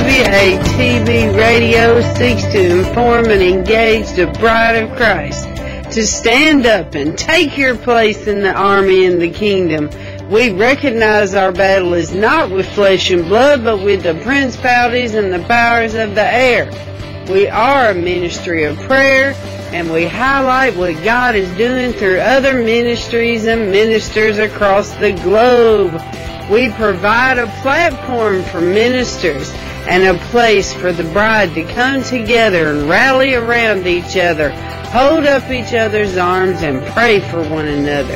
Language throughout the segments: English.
WATB Radio seeks to inform and engage the bride of Christ to stand up and take your place in the army and the kingdom. We recognize our battle is not with flesh and blood, but with the principalities and the powers of the air. We are a ministry of prayer, and we highlight what God is doing through other ministries and ministers across the globe. We provide a platform for ministers and a place for the bride to come together and rally around each other, hold up each other's arms, and pray for one another.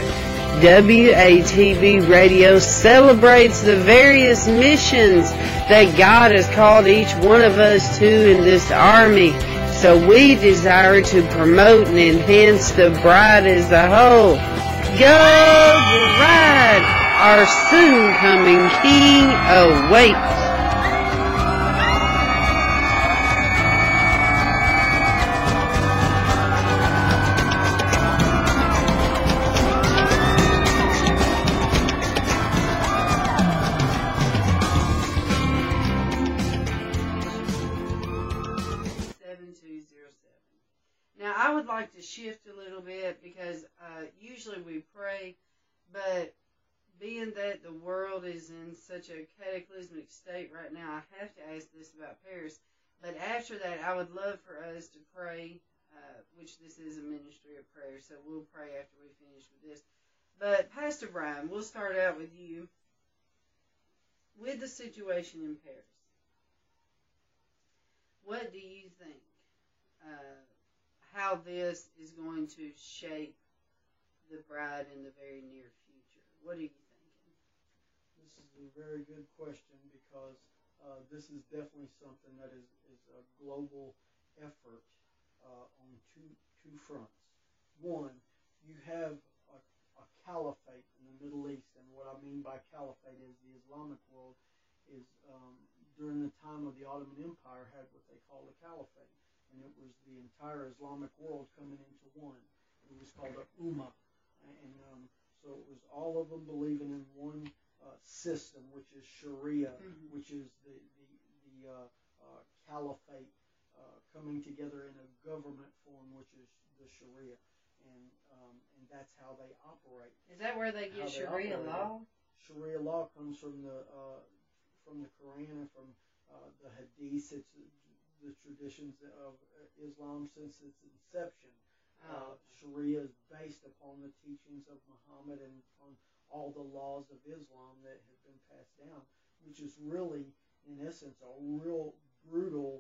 WATB Radio celebrates the various missions that God has called each one of us to in this army. So we desire to promote and enhance the bride as a whole. Go bride! Our soon-coming king awaits. Now, I would like to shift a little bit because usually we pray, but being that the world is in such a cataclysmic state right now, I have to ask this about Paris. But after that, I would love for us to pray, which this is a ministry of prayer, so we'll pray after we finish with this. But Pastor Brian, we'll start out with you. With the situation in Paris, what do you think, how this is going to shape the bride in the very near future? What do you think? This is a very good question because this is definitely something that is a global effort on two fronts. One, you have a caliphate in the Middle East, and what I mean by caliphate is the Islamic world is during the time of the Ottoman Empire had what they called a caliphate, and it was the entire Islamic world coming into one. It was called a Ummah, and so it was all of them believing in one system, which is Sharia, which is the caliphate coming together in a government form, which is the Sharia, and that's how they operate. Is that where they get Sharia law? Sharia law comes from the Quran and from the Hadith. It's the traditions of Islam since its inception. Sharia is based upon the teachings of Muhammad and on all the laws of Islam that have been passed down, which is really, in essence, a real brutal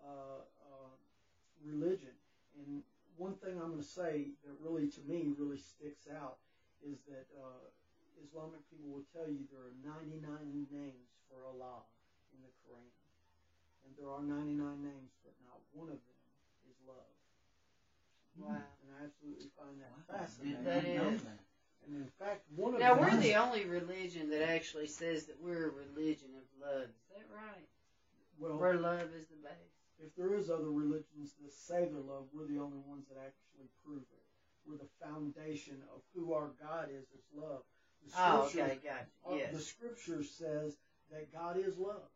religion. And one thing I'm going to say that really, to me, really sticks out is that Islamic people will tell you there are 99 names for Allah in the Quran. And there are 99 names, but not one of them is love. Wow. And I absolutely find that fascinating. That is. And in fact, one of now, them... we're the only religion that actually says that we're a religion of love. Is that right? Well, where love is the base. If there is other religions that say they're love, we're the only ones that actually prove it. We're the foundation of who our God is love. Okay, gotcha. Yes. The Scripture says that God is love.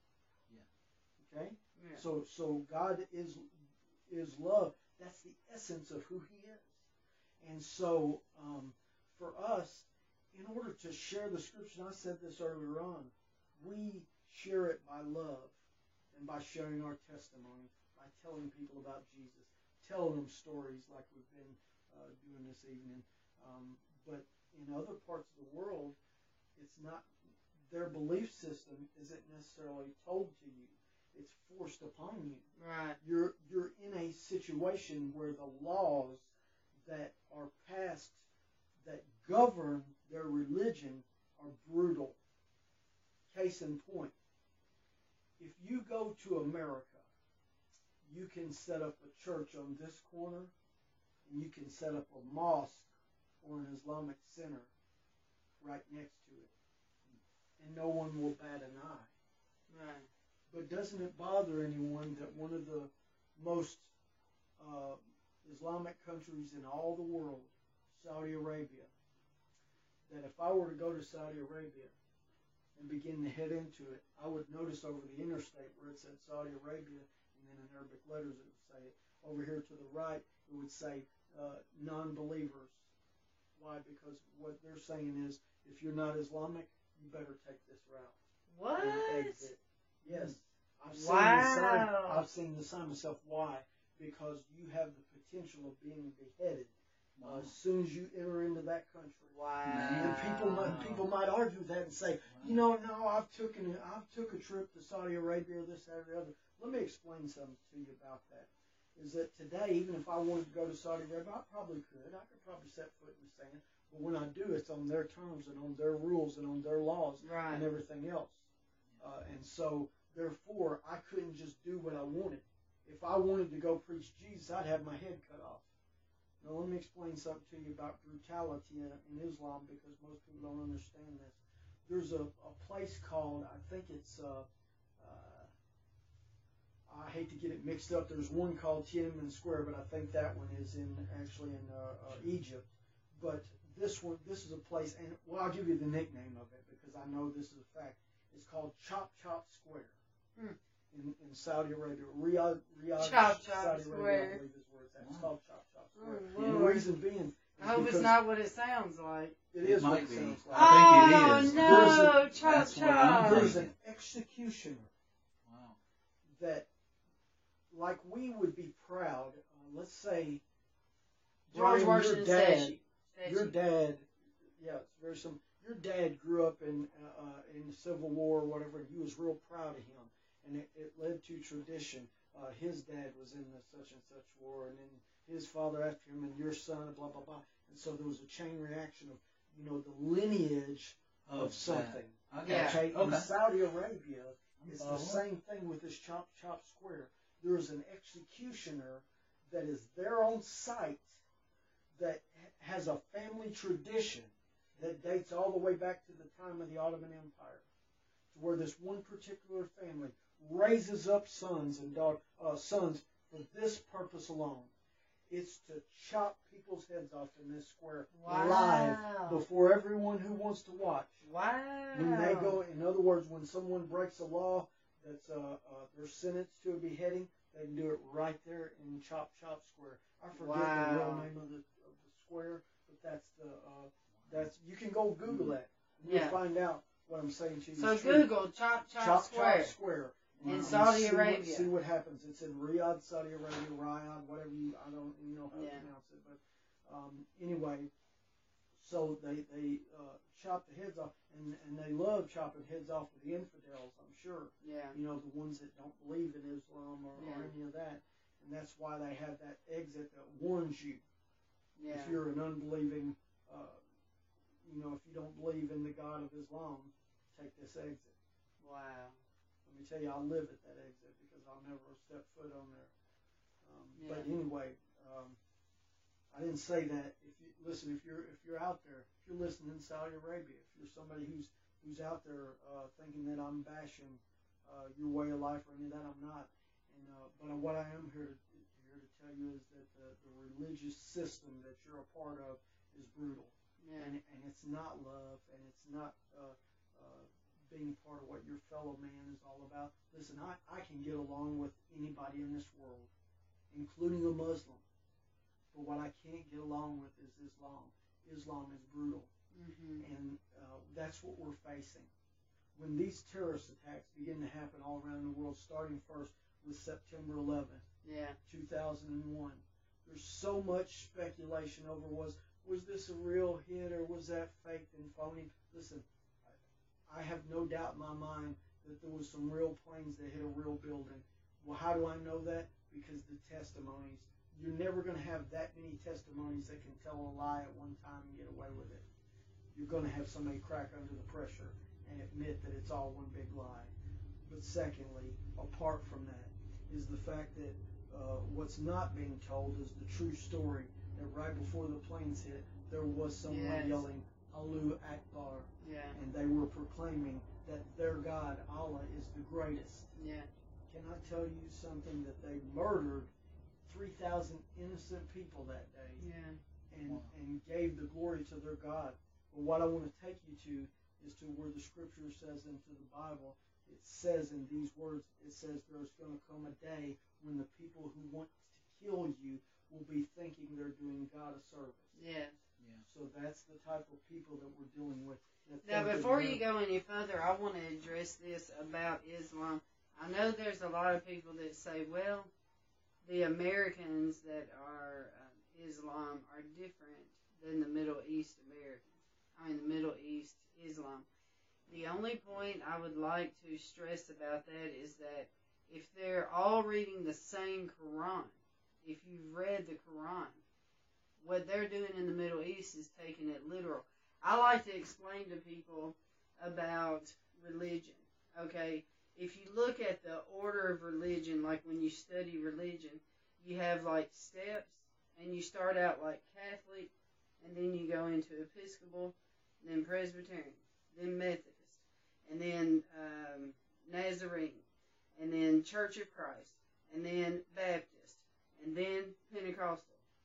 Yeah. Okay? Yeah. So God is love. That's the essence of who He is. And so, for us, in order to share the Scripture, and I said this earlier on, we share it by love and by sharing our testimony, by telling people about Jesus, telling them stories like we've been doing this evening. But in other parts of the world, it's not, their belief system isn't necessarily told to you. It's forced upon you. Right. You're in a situation where the laws that are passed that govern their religion are brutal. Case in point, if you go to America, you can set up a church on this corner, and you can set up a mosque or an Islamic center right next to it, and no one will bat an eye. Right. But doesn't it bother anyone that one of the most Islamic countries in all the world, Saudi Arabia, that if I were to go to Saudi Arabia and begin to head into it, I would notice over the interstate where it said Saudi Arabia, and then in Arabic letters it would say it. Over here to the right, it would say non-believers. Why? Because what they're saying is, if you're not Islamic, you better take this route. What? And exit. Yes. I've seen the sign myself. Why? Because you have the potential of being beheaded as soon as you enter into that country. Wow. And people might argue that and say, no, I've took a trip to Saudi Arabia, this, that, or the other. Let me explain something to you about that. Is that today, even if I wanted to go to Saudi Arabia, I probably could. I could probably set foot in the sand. But when I do, it's on their terms and on their rules and on their laws and everything else. And so, therefore, I couldn't just do what I wanted. If I wanted to go preach Jesus, I'd have my head cut off. Now, let me explain something to you about brutality in Islam, because most people don't understand this. There's a place called, I think it's, I hate to get it mixed up. There's one called Tiananmen Square, but I think that one is actually in Egypt. But this is a place, and I'll give you the nickname of it because I know this is a fact. It's called Chop Chop Square in Saudi Arabia. Riyadh, Chop Saudi Square. Arabia, I believe is where it's at. It's called Chop Chop Square. And the reason being, I hope it's not what it sounds like. It is what it sounds like. I think it is. No, Chop Chop. There's an executioner that, like we would be proud, let's say, George Washington statue. Your dad, yeah, it's very simple. Your dad grew up in the Civil War or whatever, and you was real proud of him, and it led to tradition. His dad was in the such and such war, and then his father after him, and your son, blah blah blah. And so there was a chain reaction of, the lineage of something. Okay. In Saudi Arabia, it's the same thing with this Chop Chop Square. There is an executioner that is there on site that has a family tradition that dates all the way back to the time of the Ottoman Empire, to where this one particular family raises up sons and sons for this purpose alone. It's to chop people's heads off in this square live before everyone who wants to watch. Wow. When they go, in other words, when someone breaks a law that's they're sentenced to a beheading, they can do it right there in Chop Chop Square. I forget the real name of the square, but that's you can go Google that. You'll find out what I'm saying to you. So Google Chop Chop Square. Chop Square. In Saudi Arabia. See what happens. It's in Riyadh, Saudi Arabia, Riyadh, whatever I don't even know how to pronounce it. But anyway, so they chop the heads off, and they love chopping heads off of the infidels, I'm sure. Yeah. The ones that don't believe in Islam or any of that. And that's why they have that exit that warns you. Yeah. If you're an unbelieving, if you don't believe in the God of Islam, take this exit. Wow. Let me tell you, I'll live at that exit because I'll never step foot on there. But anyway, I didn't say that. If you're out there, if you're listening in Saudi Arabia, if you're somebody who's out there thinking that I'm bashing your way of life or any of that, I'm not. And but what I am here to tell you is that the religious system that you're a part of is brutal, and it's not love, and it's not being part of what your fellow man is all about. Listen, I can get along with anybody in this world, including a Muslim. But what I can't get along with is Islam. Islam is brutal. And that's what we're facing. When these terrorist attacks begin to happen all around the world, starting first with September 11th, 2001, there's so much speculation over was this a real hit or was that fake and phony? Listen, I have no doubt in my mind that there was some real planes that hit a real building. Well, how do I know that? Because the testimonies. You're never going to have that many testimonies that can tell a lie at one time and get away with it. You're going to have somebody crack under the pressure and admit that it's all one big lie. But secondly, apart from that, is the fact that what's not being told is the true story, that right before the planes hit, there was someone yelling, Allahu Akbar. And they were proclaiming that their God, Allah, is the greatest. Can I tell you something? That they murdered 3,000 innocent people that day and gave the glory to their God. But what I want to take you to is to where the Scripture says into the Bible, it says in these words, it says there's going to come a day when the people who want to kill you will be thinking they're doing God a service. Yeah. So that's the type of people that we're dealing with. Now, before you go any further, I want to address this about Islam. I know there's a lot of people that say, well, the Americans that are Islam are different than the Middle East Americans. I mean, the Middle East Islam. The only point I would like to stress about that is that if they're all reading the same Quran, if you've read the Quran, what they're doing in the Middle East is taking it literal. I like to explain to people about religion, okay? If you look at the order of religion, like when you study religion, you have like steps, and you start out like Catholic, and then you go into Episcopal, then Presbyterian, then Methodist, and then Nazarene, and then Church of Christ, and then Baptist, and then Pentecostal.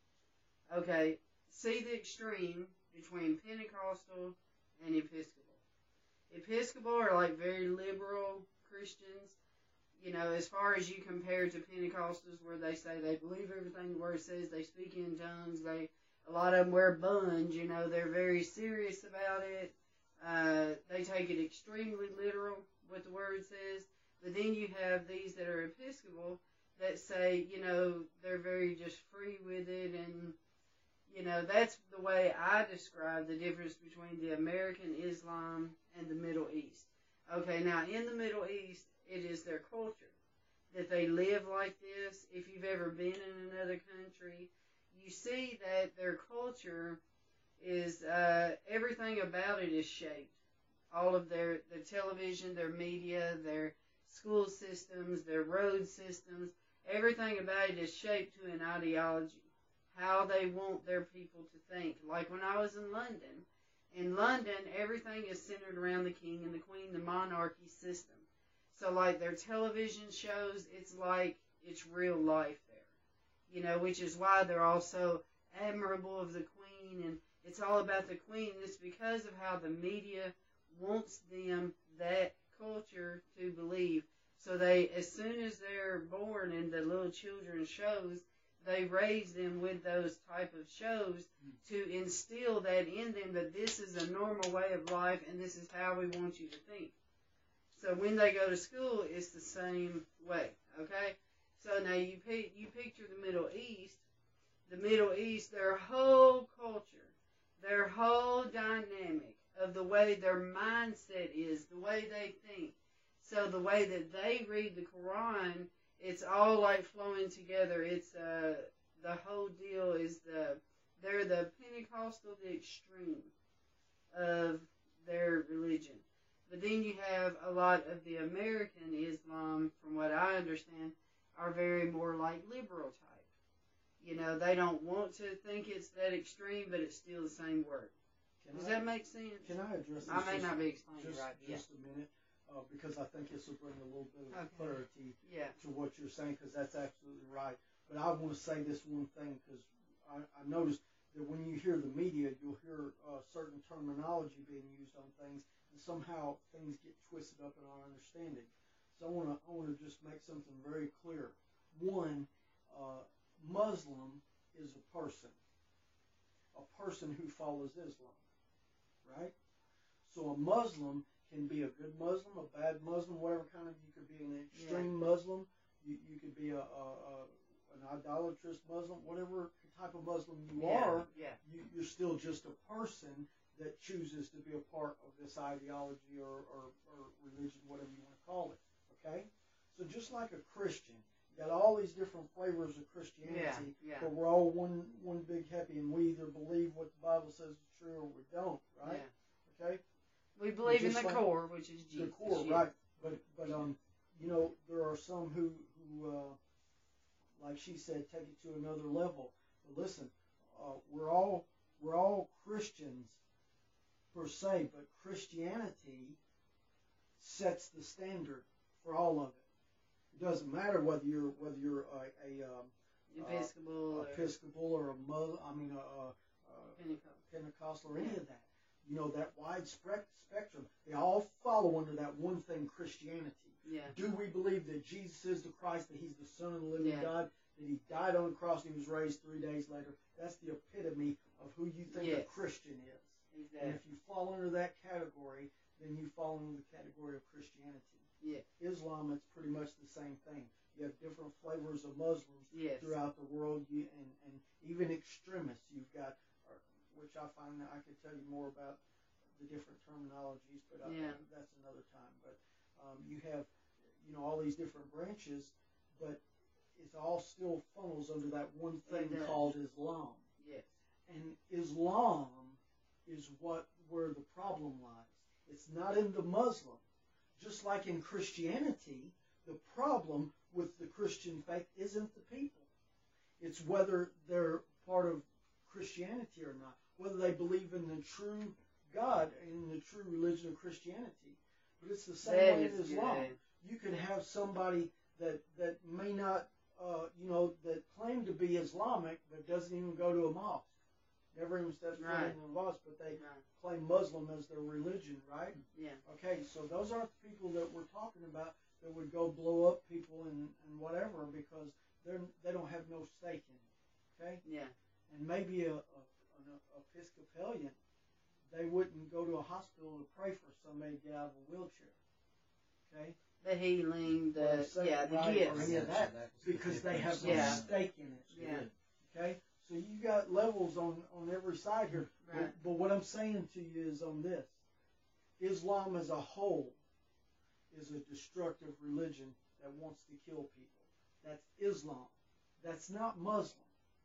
Okay, see the extreme between Pentecostal and Episcopal. Episcopal are like very liberal Christians, you know, as far as you compare to Pentecostals, where they say they believe everything the Word says, they speak in tongues, a lot of them wear buns, you know, they're very serious about it. They take it extremely literal, what the Word says. But then you have these that are Episcopal that say, you know, they're very just free with it, and you know, that's the way I describe the difference between the American Islam and the Middle East. Okay, now in the Middle East, it is their culture that they live like this. If you've ever been in another country, you see that their culture is, everything about it is shaped. All of their television, their media, their school systems, their road systems, everything about it is shaped to an ideology. How they want their people to think. Like when I was in London, everything is centered around the king and the queen, the monarchy system. So like their television shows, it's like it's real life there. You know, which is why they're all so admirable of the queen, and it's all about the queen. And it's because of how the media wants them, that culture, to believe. So they, as soon as they're born in the little children's shows, they raise them with those type of shows to instill that in them, that this is a normal way of life and this is how we want you to think. So when they go to school, it's the same way, okay? So now you picture the Middle East. The Middle East, their whole culture, their whole dynamic of the way their mindset is, the way they think. So the way that they read the Quran, it's all like flowing together. It's the whole deal is they're the Pentecostal, the extreme of their religion. But then you have a lot of the American Islam, from what I understand, are very more like liberal type. You know, they don't want to think it's that extreme, but it's still the same word. Does that make sense? Can I address this? I may not be explaining it right. Just a minute. Because I think this will bring a little bit of clarity to what you're saying, because that's absolutely right. But I want to say this one thing, because I noticed that when you hear the media, you'll hear certain terminology being used on things, and somehow things get twisted up in our understanding. So I want to just make something very clear. One, Muslim is a person who follows Islam, right? So a Muslim can be a good Muslim, a bad Muslim, whatever kind of, you could be an extreme Muslim, you could be an idolatrous Muslim, whatever type of Muslim you are, you're still just a person that chooses to be a part of this ideology or religion, whatever you want to call it, okay? So just like a Christian, you got all these different flavors of Christianity, but we're all one big happy, and we either believe what the Bible says is true or we don't, right? Yeah. Okay? We believe in the core, which is Jesus. The core, right? But you know, there are some who like she said, take it to another level. But listen, we're all Christians per se, but Christianity sets the standard for all of it. It doesn't matter whether you're Episcopal or a Muslim, Pentecostal or any of that. that wide spectrum. They all follow under that one thing, Christianity. Yeah. Do we believe that Jesus is the Christ, that he's the Son of the living Yeah. God, that he died on the cross and he was raised 3 days later? That's the epitome of who you think a Christian is. Exactly. And if you fall under that category, then you fall under the category of Christianity. Yeah. Islam, it's pretty much the same thing. You have different flavors of Muslims throughout the world, and even extremists. You've got, which I find that I could tell you more about the different terminologies, but that's another time. But you have, all these different branches, but it all still funnels under that one thing called Islam. Yes. And Islam is where the problem lies. It's not in the Muslim. Just like in Christianity, the problem with the Christian faith isn't the people. It's whether they're part of Christianity or not, whether they believe in the true God, in the true religion of Christianity. But it's the same way in Islam. Good. You can have somebody that may not, that claim to be Islamic, but doesn't even go to a mosque. Never even steps foot in a mosque, but they claim Muslim as their religion, right? Yeah. Okay, so those aren't the people that we're talking about that would go blow up people and whatever, because they don't have no stake in it. Okay? Yeah. And maybe an Episcopalian, they wouldn't go to a hospital to pray for somebody to get out of a wheelchair. Okay? The healing, the gifts. Or any of that, because they have no stake in it. Yeah. Okay? So you got levels on every side here. Right. But what I'm saying to you is on this. Islam as a whole is a destructive religion that wants to kill people. That's Islam. That's not Muslim.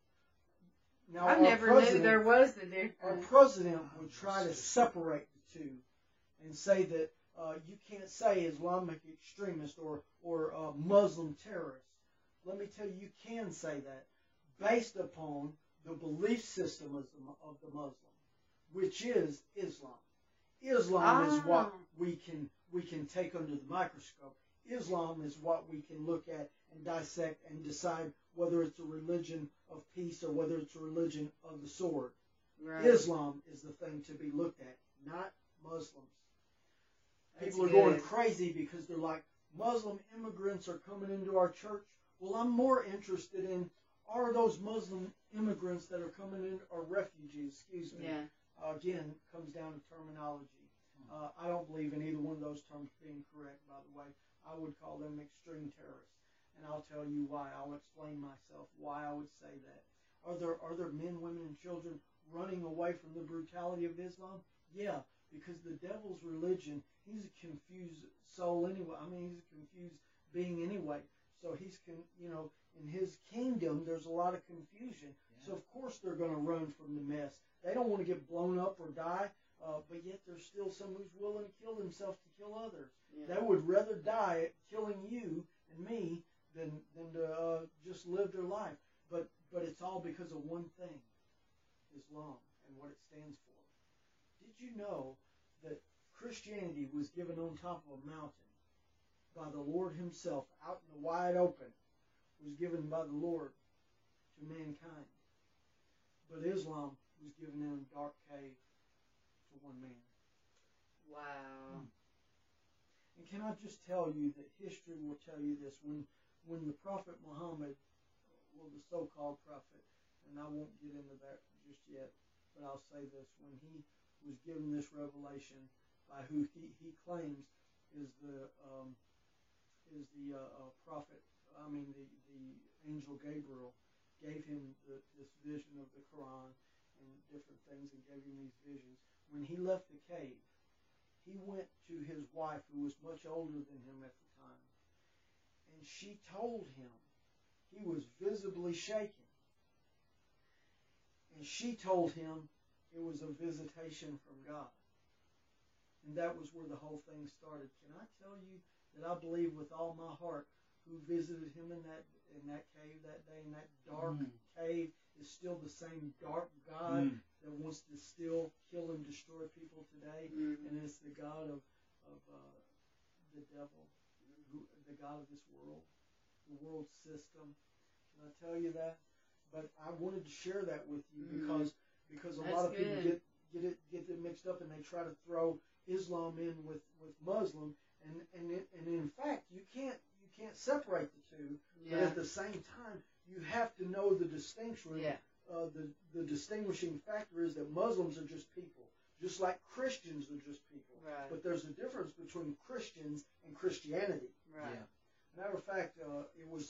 Now, I never knew there was a difference. Our president would try to separate the two and say that you can't say Islamic extremist or Muslim terrorist. Let me tell you, you can say that based upon the belief system of the Muslim, which is Islam. Islam is what we can take under the microscope. Islam is what we can look at and dissect and decide whether it's a religion of peace or whether it's a religion of the sword. Right. Islam is the thing to be looked at, not Muslims. People are good. going crazy because they're like, Muslim immigrants are coming into our church. Well, I'm more interested in, are those Muslim immigrants that are coming in, or refugees, excuse me. Yeah. Again, comes down to terminology. I don't believe in either one of those terms being correct, by the way. I would call them extreme terrorists. And I'll tell you why. I'll explain myself why I would say that. Are there men, women, and children running away from the brutality of Islam? Yeah, because the devil's religion, he's a confused soul anyway. I mean, he's a confused being anyway. So he's, in his kingdom, there's a lot of confusion. Yeah. So of course they're going to run from the mess. They don't want to get blown up or die, but yet there's still someone who's willing to kill himself to kill others. Yeah. They would rather die killing you and me than to just live their life. But it's all because of one thing, Islam, and what it stands for. Did you know that Christianity was given on top of a mountain by the Lord himself, out in the wide open, was given by the Lord to mankind. But Islam was given in a dark cave to one man. Wow. And can I just tell you that history will tell you this, when the Prophet Muhammad, well, the so-called prophet, and I won't get into that just yet, but I'll say this, when he was given this revelation by who he claims is the prophet, the angel Gabriel, gave him this vision of the Quran and different things, and gave him these visions. When he left the cave, he went to his wife, who was much older than him at the time, and she told him he was visibly shaking. And she told him it was a visitation from God. And that was where the whole thing started. Can I tell you that I believe with all my heart who visited him in that cave that day, in that dark cave, is still the same dark God that wants to still kill and destroy people today. And it's the God of the devil, the God of this world, the world system. Can I tell you that? But I wanted to share that with you because a lot of people get it mixed up, and they try to throw Islam in with Muslim, and in fact you can't separate the two. Yeah. But at the same time, you have to know the distinction. Yeah. The distinguishing factor is that Muslims are just people, just like Christians are just people. Right. But there's a difference between Christians and Christianity. Right. Yeah. Matter of fact, it was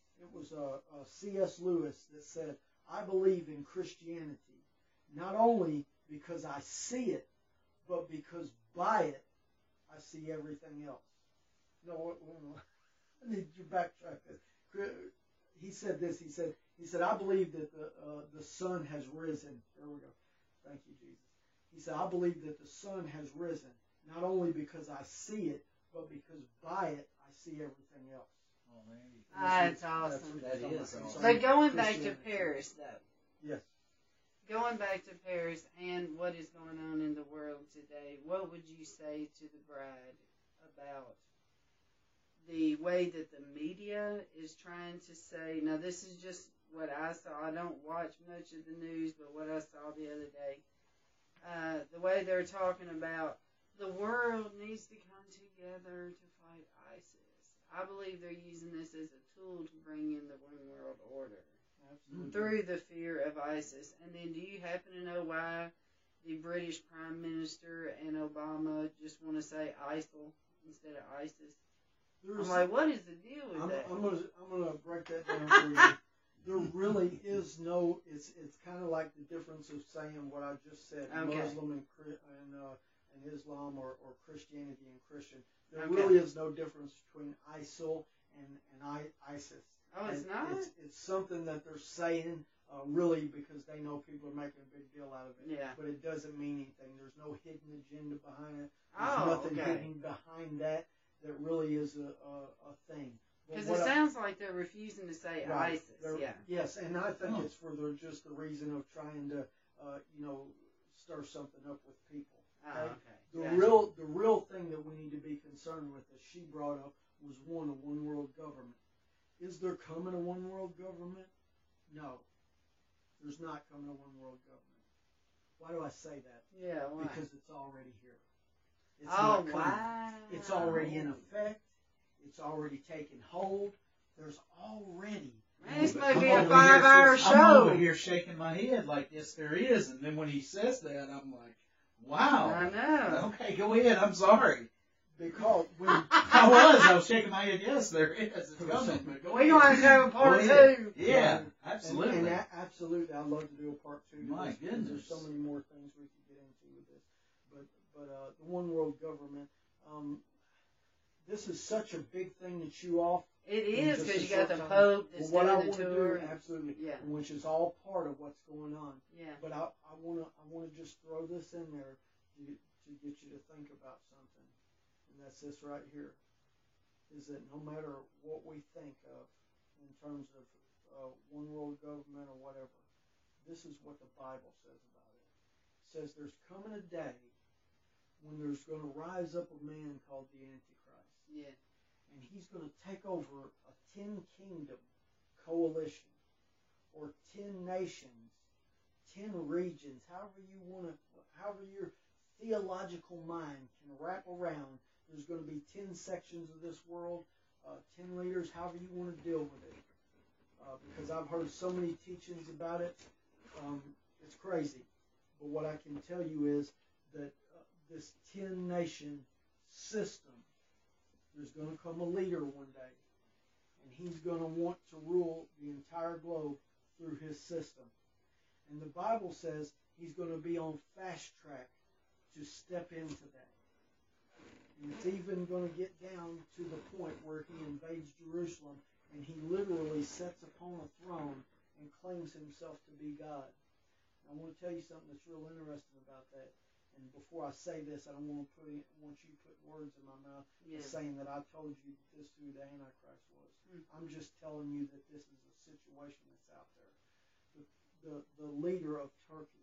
C.S. Lewis that said, "I believe in Christianity not only because I see it, but because by it I see everything else." No, I need you to backtrack this. He said this. He said, "I believe that the sun has risen." There we go. Thank you, Jesus. He said, "I believe that the sun has risen not only because I see it, but because by it I see everything else." Oh, man. That's awesome. That is awesome. So going back to Paris, though. Yes. Going back to Paris and what is going on in the world today, what would you say to the bride about the way that the media is trying to say? Now, this is just what I saw. I don't watch much of the news, but what I saw the other day, the way they're talking about the world needs to come together to fight ISIS. I believe they're using this as a tool to bring in the one world order. Absolutely. Through the fear of ISIS. And then do you happen to know why the British Prime Minister and Obama just want to say ISIL instead of ISIS? I'm like, what is the deal with that? I'm gonna break that down for you. There really is no. It's kind of like the difference of saying what I just said: Okay. Muslim and Islam, or Christianity and Christian. There Okay. really is no difference between ISIL and ISIS. Oh, it's And not? It's something that they're saying really because they know people are making a big deal out of it. Yeah. But it doesn't mean anything. There's no hidden agenda behind it. There's Oh, nothing okay. hidden behind that really is a thing. But Because what it I- sounds like they're refusing to say Right. ISIS. They're- Yeah. Yes, and I think Oh. it's for just the reason of trying to, stir something up with people. Oh, Okay? okay. The Gotcha. real thing that we need to be concerned with, as she brought up, was a one world government. Is there coming a one world government? No, there's not coming a one world government. Why do I say that? Yeah, why? Because it's already here. It's Oh, not coming. wow. It's already in effect. It's already taken hold. There's already. Man, this But might I'm be a over 5-hour here- I'm over show. here shaking my head like, yes, there is. And then when he says that, I'm like, wow. I know. Okay, go ahead. I'm sorry. Because when I was shaking my head. Yes, there is. It's coming. But go We're ahead. going to have a part Go ahead. 2. Yeah, And absolutely. absolutely, I'd love to do a part 2. to My this, because goodness. there's so many more things we could get into with this. But the one world government, this is such a big thing to chew off. It in is, just because a you got short the time. Pope that's But what I doing want the to tour. do, absolutely, Yeah. which is all part of what's going on. Yeah. But I want to just throw this in there to get you to think about something, and that's this right here. Is that no matter what we think of in terms of one world government or whatever, this is what the Bible says about it. It says there's coming a day when there's going to rise up a man called the Antichrist. Yeah. And he's going to take over a 10-kingdom coalition, or 10 nations, 10 regions, however your theological mind can wrap around. There's going to be 10 sections of this world, 10 leaders, however you want to deal with it. Because I've heard so many teachings about it, it's crazy. But what I can tell you is that this 10-nation system, there's going to come a leader one day, and he's going to want to rule the entire globe through his system. And the Bible says he's going to be on fast track to step into that. And it's even going to get down to the point where he invades Jerusalem, and he literally sits upon a throne and claims himself to be God. And I want to tell you something that's real interesting about that. And before I say this, I don't want you to put words in my mouth saying that I told you this is who the Antichrist was. I'm just telling you that this is a situation that's out there. The leader of Turkey,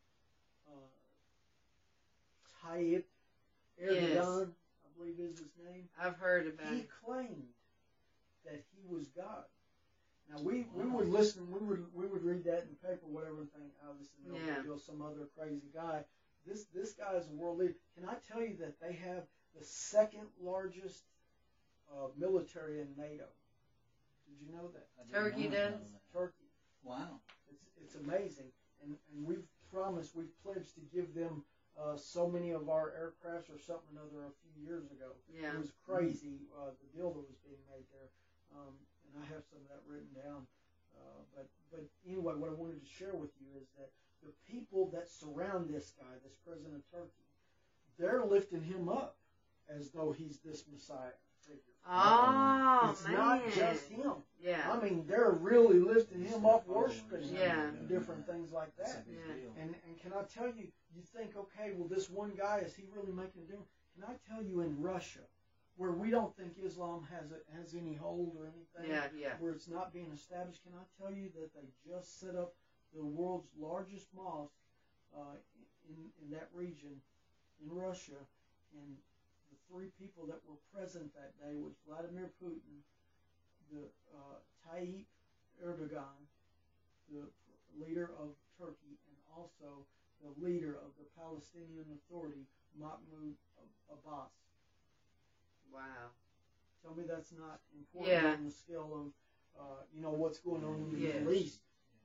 Tayyip Erdogan, I believe is his name. I've heard about He it. claimed that he was God. Now we would listen, we would read that in the paper, whatever, and think, oh, this is no big deal, some other crazy guy. This guy is a world leader. Can I tell you that they have the second largest military in NATO? Did you know that? Turkey does? Turkey. Wow. It's amazing. And we've pledged to give them so many of our aircrafts or something or other a few years ago. Yeah. It was crazy, the deal that was being made there. And I have some of that written down. But anyway, what I wanted to share with you is that the people that surround this guy, this president of Turkey, they're lifting him up as though he's this Messiah figure. Oh, it's man. not just him. Yeah. I mean, they're really lifting him up, worshiping him, Yeah. and different things like That's a that. big Yeah. deal. And can I tell you, you think, okay, well, this one guy, is he really making a difference? Can I tell you, in Russia, where we don't think Islam has any hold or anything, Yeah. where it's not being established, can I tell you that they just set up the world's largest mosque in that region, in Russia, and the three people that were present that day was Vladimir Putin, the Tayyip Erdogan, the leader of Turkey, and also the leader of the Palestinian Authority, Mahmoud Abbas. Wow. Tell me that's not important on the scale of, what's going on in the Middle East.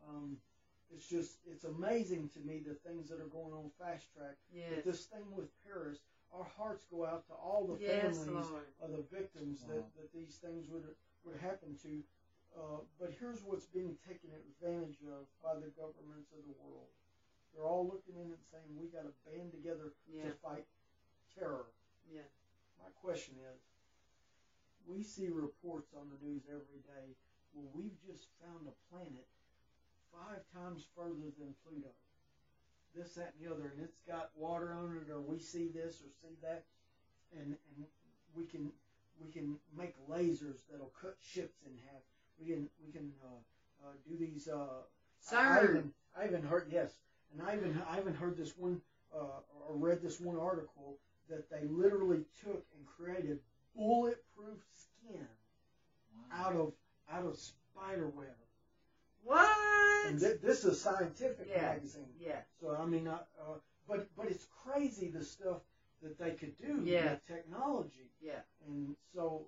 It's amazing to me the things that are going on fast track. Yes. But this thing with Paris, our hearts go out to all the Yes, families Lord. of the victims that these things would happen to. But here's what's being taken advantage of by the governments of the world. They're all looking in and saying, we got to band together to fight terror. Yeah. My question is, we see reports on the news every day where we've just found a planet 5 times further than Pluto. This, that, and the other, and it's got water on it, or we see this or see that, and we can make lasers that'll cut ships in half. We can do these. I even heard and I even heard this one or read this one article that they literally took and created bulletproof skin out of spider web. What? And this is a scientific magazine. Yeah. So I mean, but it's crazy the stuff that they could do with technology. Yeah. And so,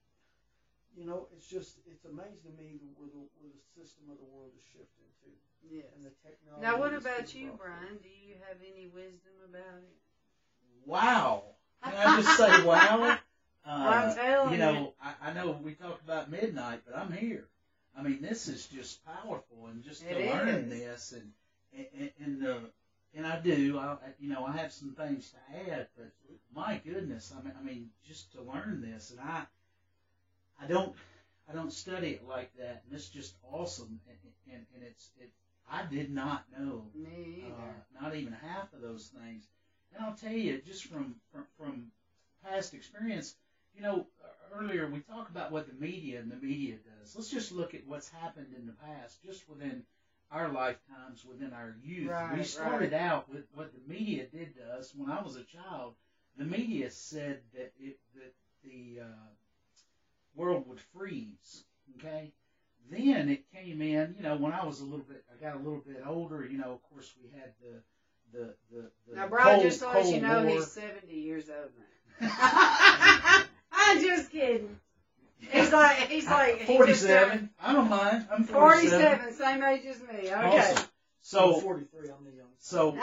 it's amazing to me where the system of the world is shifting to. Yes. And the technology. Now, what about you, Brian? Do you have any wisdom about it? Wow. Can I just say wow? I'm telling you. I know we talked about midnight, but I'm here. I mean, this is just powerful, and just to learn this, and I do, I have some things to add, but my goodness, I mean, just to learn this, and I don't study it like that, and it's just awesome, and I did not know, Me either. not even half of those things, and I'll tell you, just from past experience, earlier we talked about what the media does. Let's just look at what's happened in the past, just within our lifetimes, within our youth. We started out with what the media did to us. When I was a child, the media said that the world would freeze. Okay, then it came in. When I got a little bit older. Of course, we had the now, Brian, just to let you know, War. he's 70 years old now. I'm just kidding. He's like 47. I don't mind. I'm 47. Same age as me. Okay. Awesome. So I'm 43. I'm the youngest. So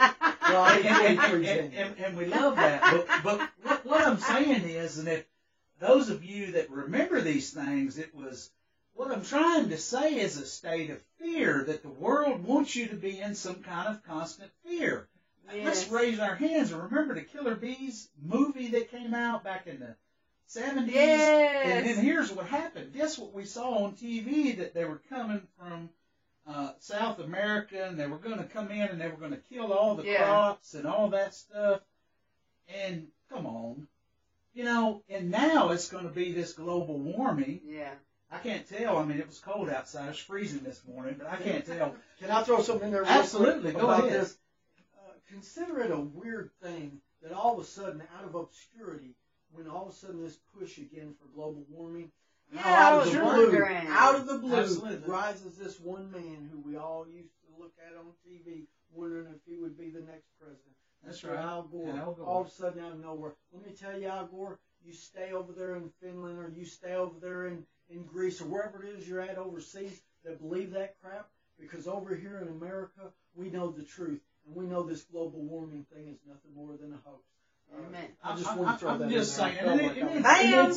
and we love that. But what I'm saying is, and if those of you that remember these things, what I'm trying to say is a state of fear, that the world wants you to be in some kind of constant fear. Yes. Let's raise our hands and remember the Killer Bees movie that came out back in the 70s. Yes. And then here's what happened. Guess what we saw on TV? That they were coming from South America, and they were going to come in and they were going to kill all the crops and all that stuff. And come on. And now it's going to be this global warming. Yeah. I can't tell. I mean, it was cold outside. It was freezing this morning, but I can't tell. Can I throw something in there? Absolutely. Go about ahead. This? Consider it a weird thing that all of a sudden, out of obscurity, when all of a sudden this push again for global warming, out of the blue, Absolutely. rises this one man who we all used to look at on TV, wondering if he would be the next president. That's Mr. right. Al Gore. Al Gore. All of a sudden out of nowhere. Let me tell you, Al Gore, you stay over there in Finland or you stay over there in Greece or wherever it is you're at overseas that believe that crap, because over here in America, we know the truth. And we know this global warming thing is nothing more than a hoax. Amen. I just want to throw that I'm just in there. saying.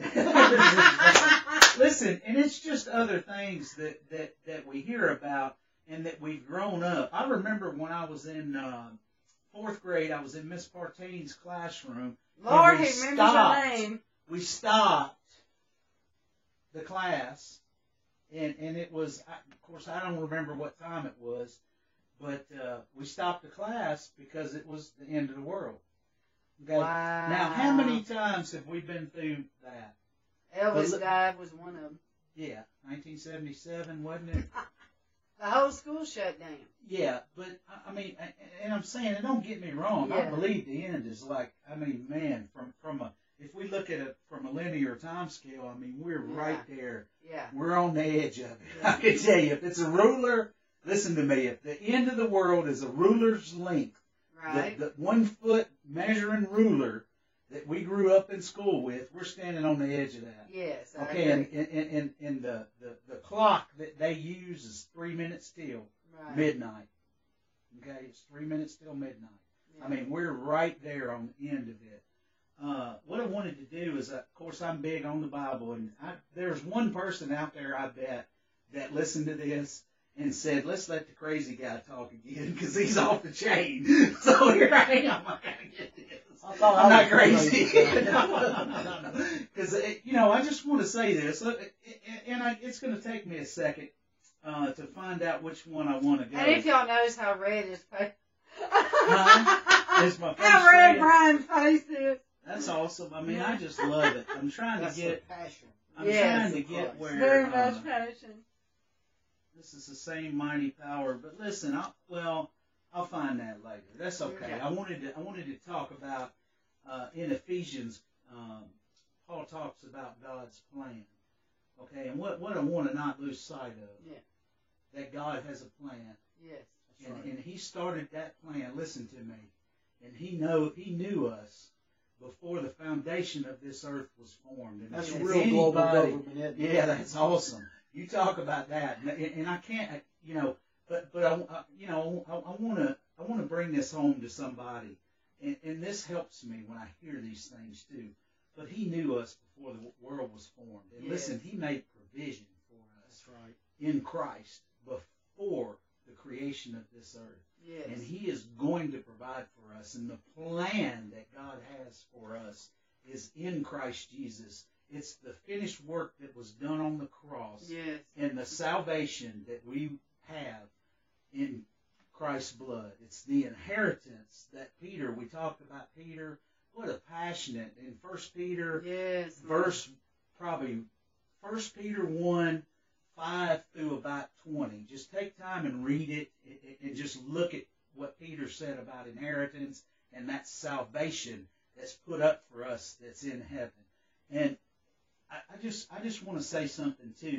Listen, and it's just other things that we hear about and that we've grown up. I remember when I was in 4th grade, I was in Miss Partaine's classroom. Lord, he remembers your name. We stopped the class, and it was, of course, I don't remember what time it was, but we stopped the class because it was the end of the world. Okay. Wow. Now, how many times have we been through that? Elvis died was one of them. Yeah, 1977, wasn't it? The whole school shut down. Yeah, but I mean, and I'm saying, and don't get me wrong, I believe the end is like, I mean, man, from a, if we look at it from a linear time scale, I mean, we're right there. Yeah. We're on the edge of it. Yeah. I can tell you, if it's a ruler, listen to me, if the end of the world is a ruler's length, right, the 1 foot measuring ruler that we grew up in school with, we're standing on the edge of that. Yes. Okay, and the clock that they use is 3 minutes till midnight. Okay, it's 3 minutes till midnight. Yeah. I mean, we're right there on the end of it. What I wanted to do is, of course, I'm big on the Bible, and there's one person out there, I bet, that listened to this and said, let's let the crazy guy talk again because he's off the chain. So here I am. I gotta get this. I'm not crazy. Because, you know, I just want to say this, and it's going to take me a second to find out which one I want to go. And if y'all knows how red his face is, my face how red Brian's face is. That's awesome. I mean, I just love it. I'm trying to get passion. I'm trying to get where very much passion. This is the same mighty power. But listen, I'll find that later. That's okay. Yeah. I wanted to talk about in Ephesians. Paul talks about God's plan. Okay, and what I want to not lose sight of. Yeah. That God has a plan. Yes. And He started that plan. Listen to me. And He knew us before the foundation of this earth was formed. And that's real global government. Yeah, that's awesome. You talk about that, and I can't, you know, but I want to bring this home to somebody, and this helps me when I hear these things too. But He knew us before the world was formed, and listen, He made provision for us. That's right. In Christ before the creation of this earth. Yes. And He is going to provide for us. And the plan that God has for us is in Christ Jesus. It's the finished work that was done on the cross. Yes. And the salvation that we have in Christ's blood. It's the inheritance that we talked about Peter. What a passionate in 1 Peter, verse 1 Peter 1, 5 through about 20. Just take time and read it and just look at what Peter said about inheritance and that salvation that's put up for us that's in heaven. And I just want to say something too.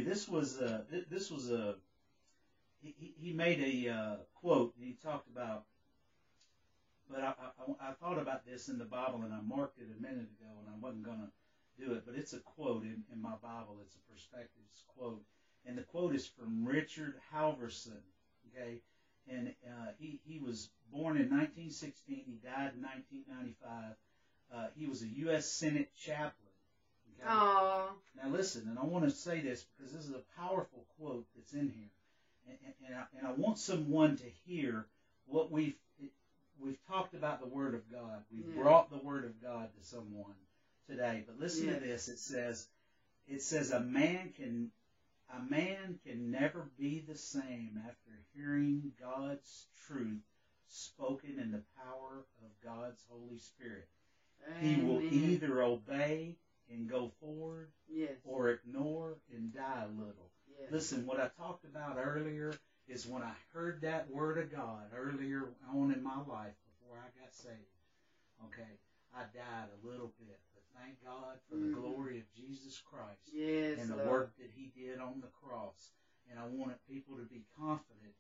He made a quote, and he talked about, but I thought about this in the Bible, and I marked it a minute ago, and I wasn't going to do it, but it's a quote in my Bible. It's a perspectives quote. And the quote is from Richard Halverson, okay? And he was born in 1916. He died in 1995. He was a U.S. Senate chaplain. Okay? Aww. Now listen, and I want to say this because this is a powerful quote that's in here. And I want someone to hear what we've talked about the Word of God. We've brought the Word of God to someone today. But listen to this. It says a man can never be the same after hearing God's truth spoken in the power of God's Holy Spirit. Amen. He will either obey and go forward or ignore and die a little. Yes. Listen, what I talked about earlier is when I heard that Word of God earlier on in my life before I got saved, okay, I died a little bit. Thank God for the glory of Jesus Christ and the work that He did on the cross. And I wanted people to be confident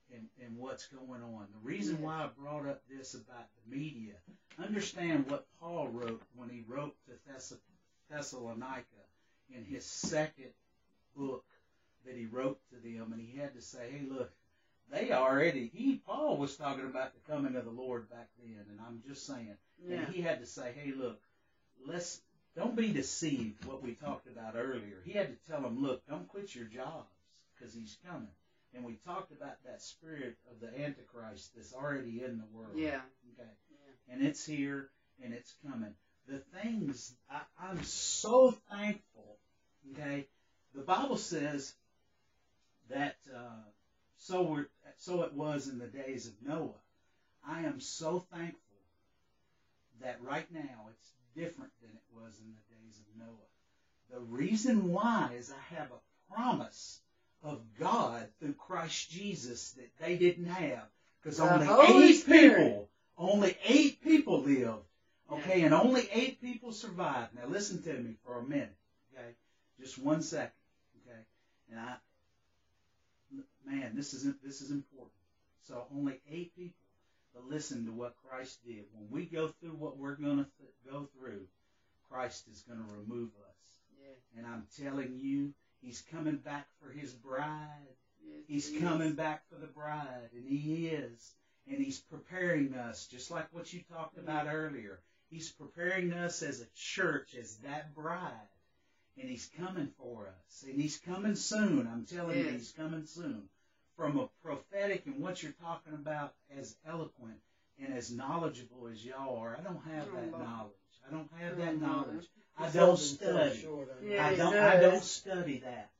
in what's going on. The reason why I brought up this about the media, understand what Paul wrote when he wrote to Thessalonica in his second book that he wrote to them, and he had to say, hey, look, Paul was talking about the coming of the Lord back then, and I'm just saying, and he had to say, hey, look, don't be deceived, what we talked about earlier. He had to tell them, look, don't quit your jobs, because he's coming. And we talked about that spirit of the Antichrist that's already in the world. Yeah. Okay. Yeah. And it's here, and it's coming. The things, I'm so thankful, okay? The Bible says that so it was in the days of Noah. I am so thankful that right now it's different than it was in the days of Noah. The reason why is I have a promise of God through Christ Jesus that they didn't have, because only 8 people lived, okay, and only 8 people survived. Now listen to me for a minute, okay, just 1 second, okay, and this is important. So only 8 people, but listen to what Christ did. When we go through what we're going to go through, Christ is going to remove us. Yeah. And I'm telling you, He's coming back for His bride. Yes, He's coming back for the bride, and He is. And He's preparing us, just like what you talked about earlier. He's preparing us as a church, as that bride. And He's coming for us. And He's coming soon. I'm telling you, He's coming soon. From a prophetic and what you're talking about as eloquent and as knowledgeable as y'all are, I don't have that knowledge. I don't have that knowledge. I don't study. I don't study that.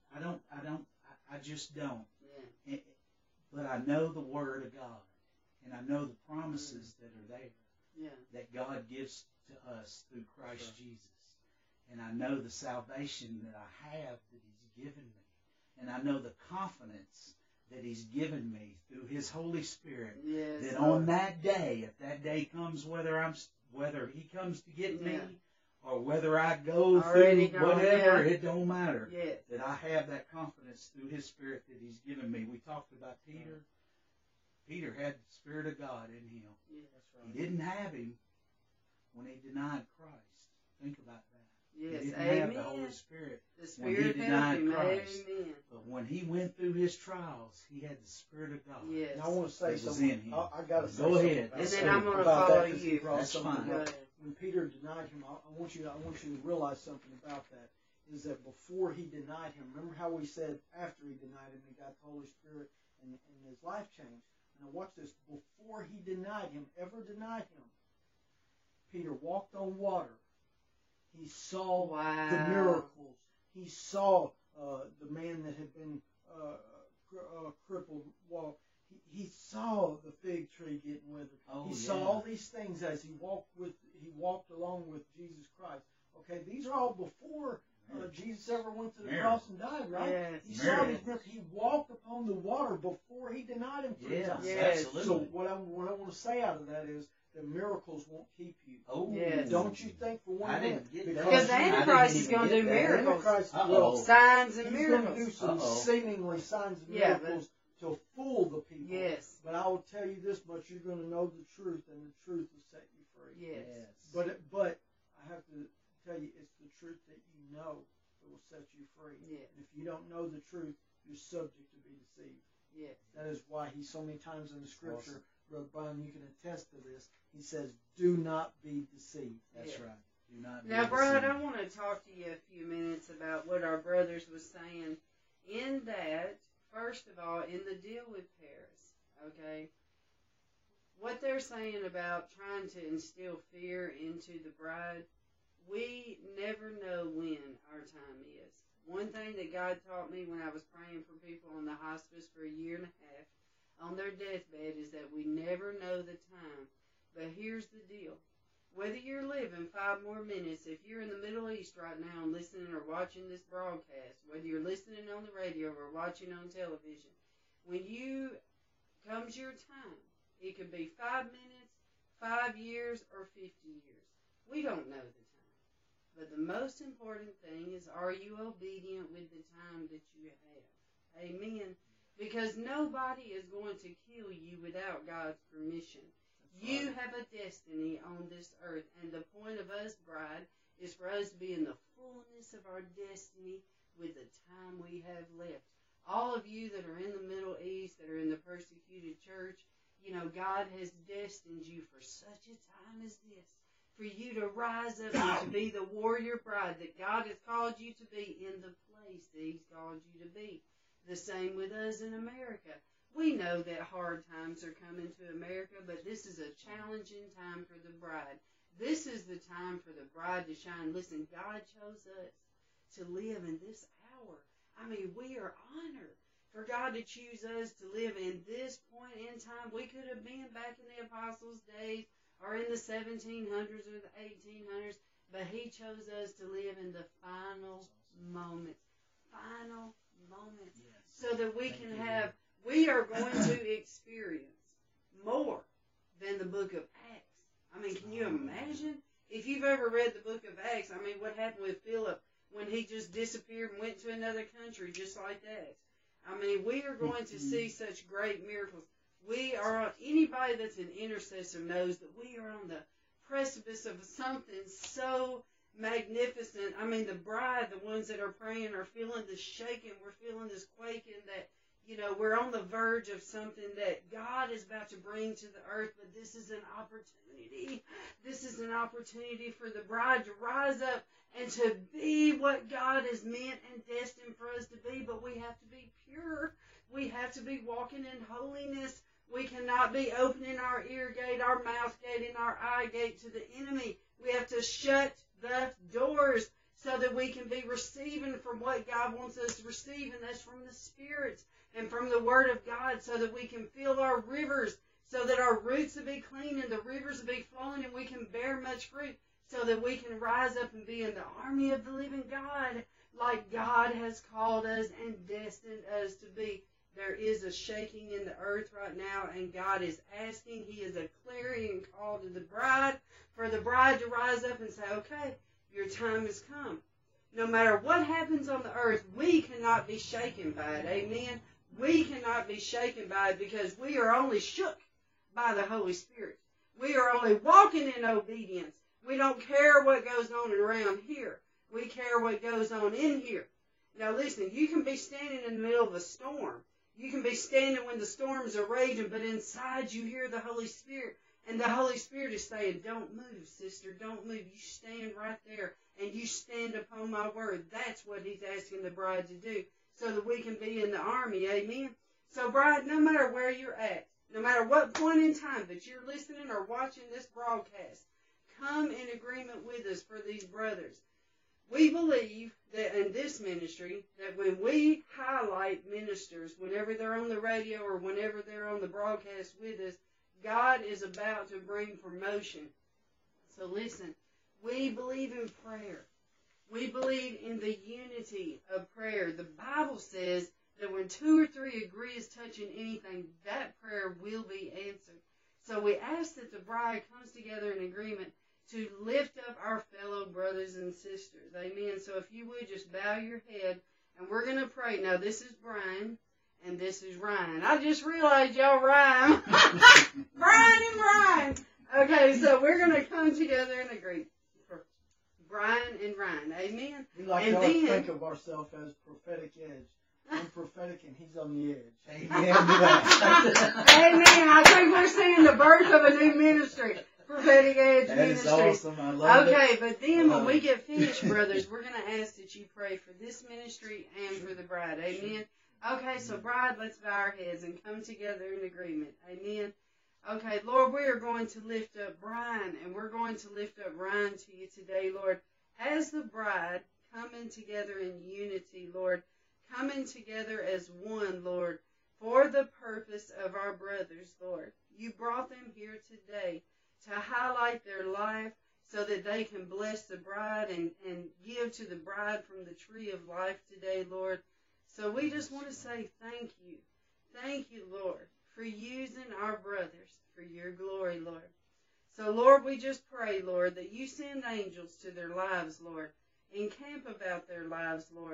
I just don't. Yeah. But I know the Word of God, and I know the promises that are there, that God gives to us through Christ Jesus. And I know the salvation that I have that He's given me, and I know the confidence that He's given me through His Holy Spirit. That on that day, if that day comes, whether He comes to get me, or whether I go through whatever, it don't matter. Yeah. That I have that confidence through His Spirit that He's given me. We talked about Peter. Peter had the Spirit of God in him. Yeah, that's right. He didn't have Him when he denied Christ. Think about that. Yes, he didn't have the Holy Spirit when he denied Christ. Amen. But when he went through his trials, he had the Spirit of God. Yes. And I want to say something. I got to say Go ahead. And then I'm going to follow you. That's fine. When Peter denied Him, I want you to realize something about that. Is that before he denied Him, remember how we said after he denied Him, he got the Holy Spirit and his life changed. Now watch this. Before he denied Him, ever denied Him, Peter walked on water. He saw the miracles. He saw the man that had been crippled walk. He saw the fig tree getting withered. He saw all these things as he walked along with Jesus Christ. Okay, these are all before Jesus ever went to the cross and died, right? Yes. He saw these miracles. He walked upon the water before he denied Him 3 times. Yes. Absolutely. So what I want to say out of that is, the miracles won't keep you. Oh, yes. Don't you think for 1 minute? Because the Antichrist is going to do miracles. Signs and miracles. He's going to do some seemingly signs and miracles to fool the people. Yes. But I will tell you this much, you're going to know the truth, and the truth will set you free. Yes. But I have to tell you, it's the truth that you know that will set you free. Yes. And if you don't know the truth, you're subject to be deceived. Yes. That is why He so many times in the Scripture, Brother Brian, you can attest to this, He says, do not be deceived. That's right. Do not be now, deceived. Brian, I want to talk to you a few minutes about what our brothers was saying in that, first of all, in the deal with Paris, okay, what they're saying about trying to instill fear into the bride, we never know when our time is. One thing that God taught me when I was praying for people in the hospice for 1.5 years on their deathbed is that we never know the time. But here's the deal. Whether you're living 5 more minutes, if you're in the Middle East right now and listening or watching this broadcast, whether you're listening on the radio or watching on television, when comes your time, it could be 5 minutes, 5 years, or 50 years. We don't know the time. But the most important thing is, are you obedient with the time that you have? Amen. because nobody is going to kill you without God's permission. You have a destiny on this earth, and the point of us, bride, is for us to be in the fullness of our destiny with the time we have left. All of you that are in the Middle East, that are in the persecuted church, you know, God has destined you for such a time as this, for you to rise up and to be the warrior bride that God has called you to be in the place that He's called you to be. The same with us in America. We know that hard times are coming to America, but this is a challenging time for the bride. This is the time for the bride to shine. Listen, God chose us to live in this hour. I mean, we are honored for God to choose us to live in this point in time. We could have been back in the Apostles' days or in the 1700s or the 1800s, but He chose us to live in the final moments. Final moments. Yes. So that we can have... We are going to experience more than the book of Acts. I mean, can you imagine? If you've ever read the book of Acts, I mean, what happened with Philip when he just disappeared and went to another country just like that? I mean, we are going to see such great miracles. We are, anybody that's an intercessor knows that we are on the precipice of something so magnificent. I mean, the bride, the ones that are praying are feeling this shaking. We're feeling this quaking that, you know, we're on the verge of something that God is about to bring to the earth, but this is an opportunity. This is an opportunity for the bride to rise up and to be what God has meant and destined for us to be, but we have to be pure. We have to be walking in holiness. We cannot be opening our ear gate, our mouth gate, and our eye gate to the enemy. We have to shut the doors so that we can be receiving from what God wants us to receive, and that's from the Spirit and from the Word of God, so that we can fill our rivers, so that our roots will be clean and the rivers will be flowing and we can bear much fruit, so that we can rise up and be in the army of the living God like God has called us and destined us to be. There is a shaking in the earth right now, and God is asking, He is a clarion call to the bride, for the bride to rise up and say, okay, your time has come. No matter what happens on the earth, we cannot be shaken by it. Amen? We cannot be shaken by it because we are only shook by the Holy Spirit. We are only walking in obedience. We don't care what goes on around here. We care what goes on in here. Now listen, you can be standing in the middle of a storm. You can be standing when the storms are raging, but inside you hear the Holy Spirit. And the Holy Spirit is saying, don't move, sister, don't move. You stand right there and you stand upon my word. That's what He's asking the bride to do, so that we can be in the army. Amen? So bride, no matter where you're at, no matter what point in time that you're listening or watching this broadcast, come in agreement with us for these brothers. We believe that in this ministry, that when we highlight ministers, whenever they're on the radio or whenever they're on the broadcast with us, God is about to bring promotion. So listen, we believe in prayer. We believe in the unity of prayer. The Bible says that when 2 or 3 agree as touching anything, that prayer will be answered. So we ask that the bride comes together in agreement to lift up our fellow brothers and sisters. Amen. So if you would just bow your head, and we're going to pray. Now this is Brian, and this is Ryan. I just realized y'all rhyme. Brian and Ryan. Okay, so we're going to come together and agree. Brian and Ryan. Amen. We like to think of ourselves as prophetic edge. I'm prophetic and he's on the edge. Amen. Amen. I think we're seeing the birth of a new ministry. Prophetic Edge Ministry. That is awesome. I love it. Okay, but then when we get finished, brothers, we're going to ask that you pray for this ministry and for the bride. Amen. Okay, so bride, let's bow our heads and come together in agreement. Amen. Okay, Lord, we are going to lift up Brian, and we're going to lift up Ryan to you today, Lord, as the bride coming together in unity, Lord, coming together as one, Lord, for the purpose of our brothers, Lord. You brought them here today to highlight their life so that they can bless the bride and give to the bride from the tree of life today, Lord. So we just want to say thank you. Thank you, Lord, for using our brothers for your glory, Lord. So, Lord, we just pray, Lord, that you send angels to their lives, Lord, encamp about their lives, Lord.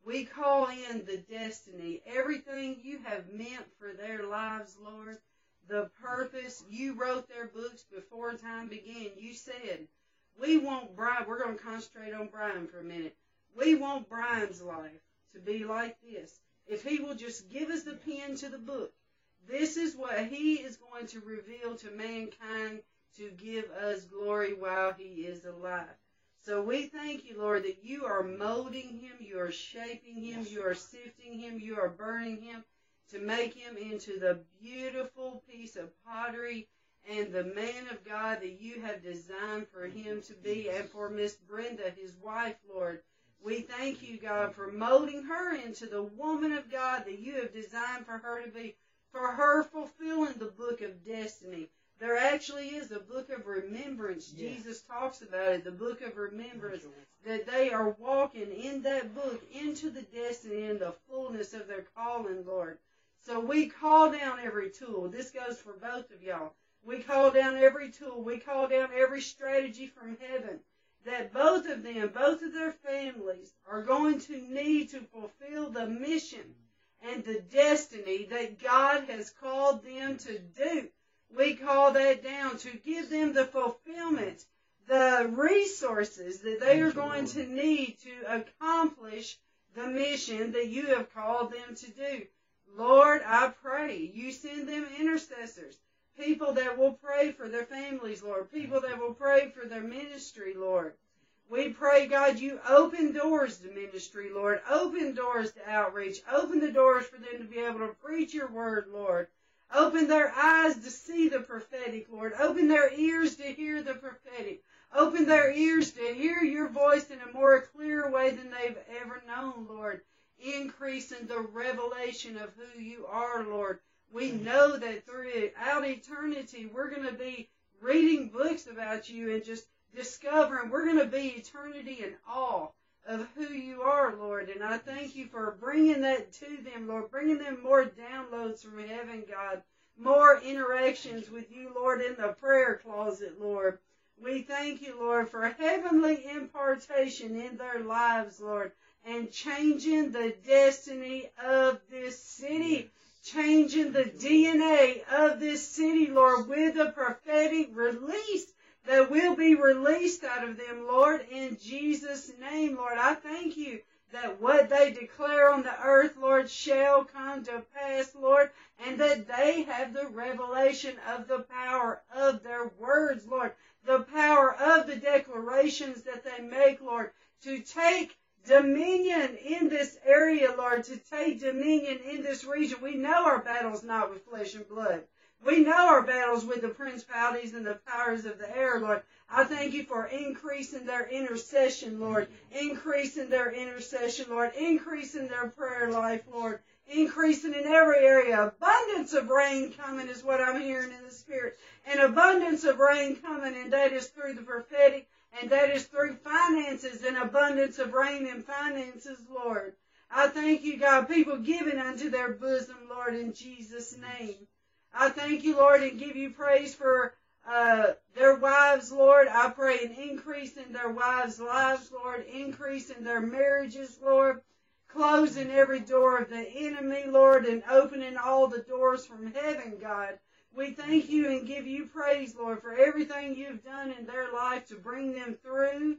We call in the destiny, everything you have meant for their lives, Lord, the purpose. You wrote their books before time began. You said, we want Brian, we're going to concentrate on Brian for a minute. We want Brian's life to be like this. If he will just give us the pen to the book, this is what he is going to reveal to mankind to give us glory while he is alive. So we thank you, Lord, that you are molding him, you are shaping him, you are sifting him, you are burning him to make him into the beautiful piece of pottery and the man of God that you have designed for him to be, and for Miss Brenda, his wife, Lord. We thank you, God, for molding her into the woman of God that you have designed for her to be, for her fulfilling the book of destiny. There actually is a book of remembrance. Yes. Jesus talks about it, the book of remembrance, that they are walking in that book into the destiny and the fullness of their calling, Lord. So we call down every tool. This goes for both of y'all. We call down every tool. We call down every strategy from heaven that both of them, both of their families, are going to need to fulfill the mission and the destiny that God has called them to do. We call that down to give them the fulfillment, the resources that they are going to need to accomplish the mission that you have called them to do. Lord, I pray you send them intercessors, people that will pray for their families, Lord, people that will pray for their ministry, Lord. We pray, God, you open doors to ministry, Lord, open doors to outreach, open the doors for them to be able to preach your word, Lord. Open their eyes to see the prophetic, Lord. Open their ears to hear the prophetic. Open their ears to hear your voice in a more clear way than they've ever known, Lord. Increase in the revelation of who you are, Lord. We know that throughout eternity, we're going to be reading books about you and just discovering. We're going to be eternity in awe of who you are, Lord. And I thank you for bringing that to them, Lord, bringing them more downloads from heaven, God, more interactions with you, Lord, in the prayer closet, Lord. We thank you, Lord, for heavenly impartation in their lives, Lord, and changing the destiny of this city, changing the DNA of this city, Lord, with a prophetic release that will be released out of them, Lord, in Jesus' name, Lord. I thank you that what they declare on the earth, Lord, shall come to pass, Lord, and that they have the revelation of the power of their words, Lord, the power of the declarations that they make, Lord, to take dominion in this area, Lord, to take dominion in this region. We know our battle's not with flesh and blood. We know our battles with the principalities and the powers of the air, Lord. I thank you for increasing their intercession, Lord. Increasing their intercession, Lord. Increasing their prayer life, Lord. Increasing in every area. Abundance of rain coming is what I'm hearing in the Spirit. An abundance of rain coming, and that is through the prophetic, and that is through finances, and abundance of rain and finances, Lord. I thank you, God, people giving unto their bosom, Lord, in Jesus' name. I thank you, Lord, and give you praise for their wives, Lord. I pray an increase in their wives' lives, Lord. Increase in their marriages, Lord. Closing every door of the enemy, Lord, and opening all the doors from heaven, God. We thank you and give you praise, Lord, for everything you've done in their life to bring them through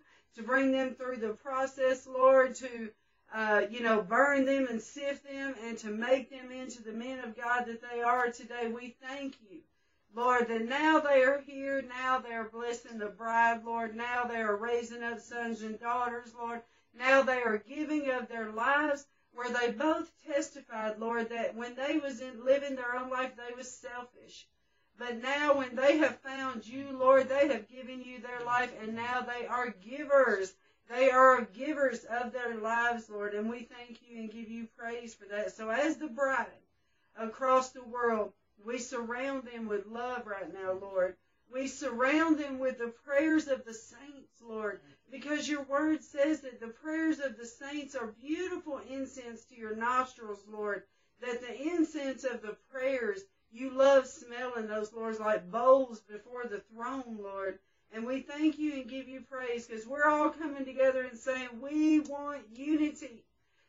the process, Lord, to burn them and sift them and to make them into the men of God that they are today. We thank you, Lord, that now they are here. Now they are blessing the bride, Lord. Now they are raising up sons and daughters, Lord. Now they are giving of their lives, where they both testified, Lord, that when they was living their own life, they was selfish. But now when they have found you, Lord, they have given you their life, and now they are givers. They are givers of their lives, Lord, and we thank you and give you praise for that. So as the bride across the world, we surround them with love right now, Lord. We surround them with the prayers of the saints, Lord, because your word says that the prayers of the saints are beautiful incense to your nostrils, Lord, that the incense of the prayers, you love smelling those, Lord, like bowls before the throne, Lord. And we thank you and give you praise because we're all coming together and saying we want unity.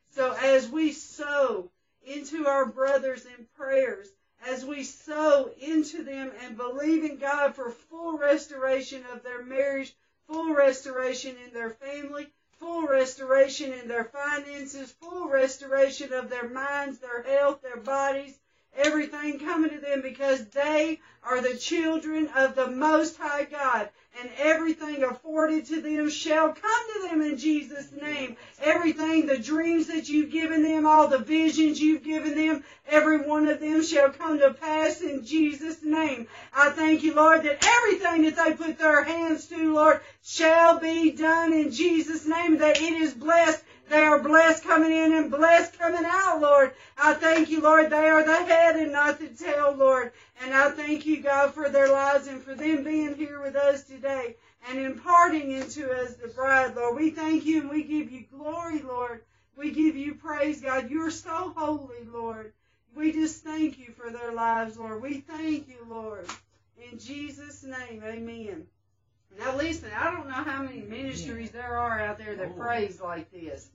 So as we sow into our brothers in prayers, as we sow into them and believe in God for full restoration of their marriage, full restoration in their family, full restoration in their finances, full restoration of their minds, their health, their bodies, everything coming to them, because they are the children of the Most High God, and everything afforded to them shall come to them in Jesus' name. Everything, the dreams that you've given them, all the visions you've given them, every one of them shall come to pass in Jesus' name. I thank you, Lord, that everything that they put their hands to, Lord, shall be done in Jesus' name, that it is blessed. They are blessed coming in and blessed coming out, Lord. I thank you, Lord. They are the head and not the tail, Lord. And I thank you, God, for their lives and for them being here with us today and imparting into us the bride, Lord. We thank you and we give you glory, Lord. We give you praise, God. You're so holy, Lord. We just thank you for their lives, Lord. We thank you, Lord. In Jesus' name, amen. Now listen, I don't know how many ministries there are out there that prays like this.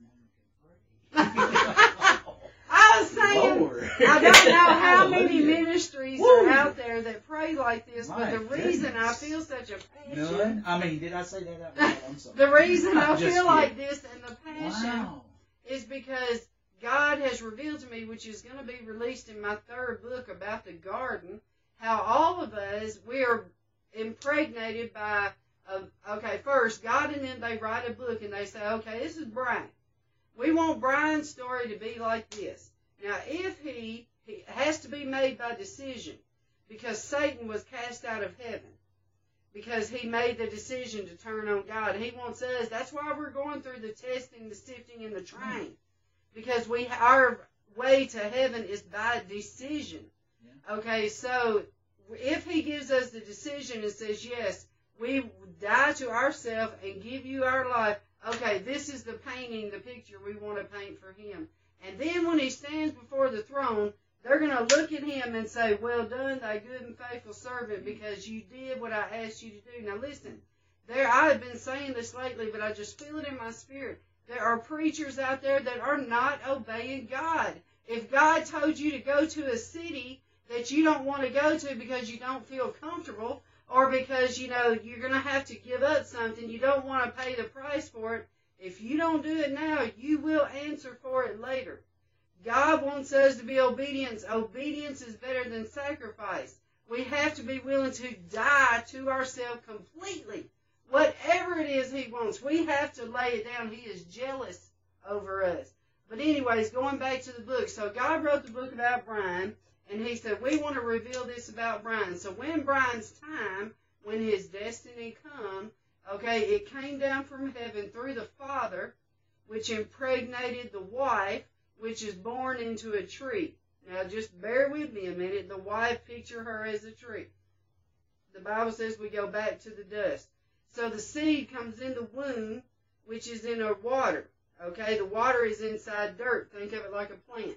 I was saying, I don't know how many ministries are out there that pray like this, but the reason I feel such a passion... None? I mean, did I say that out loud? I'm sorry. The reason I feel like this and the passion is because God has revealed to me, which is going to be released in my 3rd book about the garden, how all of us, we are impregnated by... okay, first, God and them, they write a book and they say, okay, this is Brian. We want Brian's story to be like this. Now, if he has to be made by decision, because Satan was cast out of heaven, because he made the decision to turn on God. He wants us, that's why we're going through the testing, the sifting, and the trying, because our way to heaven is by decision. Okay, so if he gives us the decision and says, yes, we die to ourselves and give you our life. Okay, this is the painting, the picture we want to paint for him. And then when he stands before the throne, they're going to look at him and say, well done, thy good and faithful servant, because you did what I asked you to do. Now listen, I have been saying this lately, but I just feel it in my spirit. There are preachers out there that are not obeying God. If God told you to go to a city that you don't want to go to because you don't feel comfortable, or because, you're going to have to give up something, you don't want to pay the price for it, if you don't do it now, you will answer for it later. God wants us to be obedient. Obedience is better than sacrifice. We have to be willing to die to ourselves completely. Whatever it is he wants, we have to lay it down. He is jealous over us. But anyways, going back to the book. So God wrote the book about Brian. And he said, we want to reveal this about Brian. So when Brian's time, when his destiny come, okay, it came down from heaven through the Father, which impregnated the wife, which is born into a tree. Now just bear with me a minute. The wife, picture her as a tree. The Bible says we go back to the dust. So the seed comes in the womb, which is in a water. Okay, the water is inside dirt. Think of it like a plant.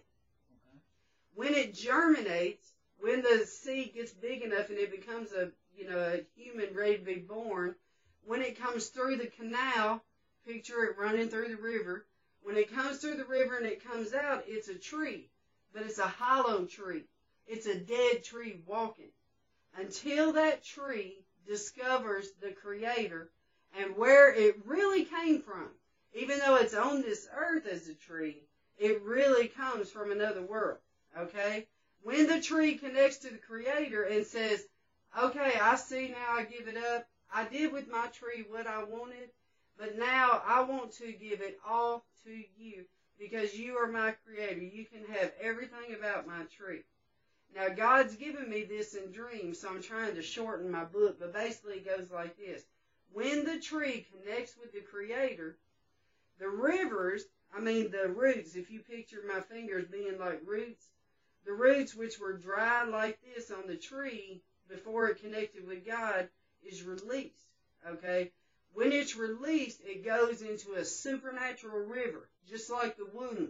When it germinates, when the seed gets big enough and it becomes a human ready to be born, when it comes through the canal, picture it running through the river. When it comes through the river and it comes out, it's a tree, but it's a hollow tree. It's a dead tree walking. Until that tree discovers the Creator and where it really came from. Even though it's on this earth as a tree, it really comes from another world. Okay? When the tree connects to the Creator and says, okay, I see now, I give it up. I did with my tree what I wanted, but now I want to give it all to you because you are my Creator. You can have everything about my tree. Now, God's given me this in dreams, so I'm trying to shorten my book, but basically it goes like this. When the tree connects with the Creator, the rivers, the roots, if you picture my fingers being like roots, the roots which were dry like this on the tree before it connected with God is released, okay? When it's released, it goes into a supernatural river, just like the womb.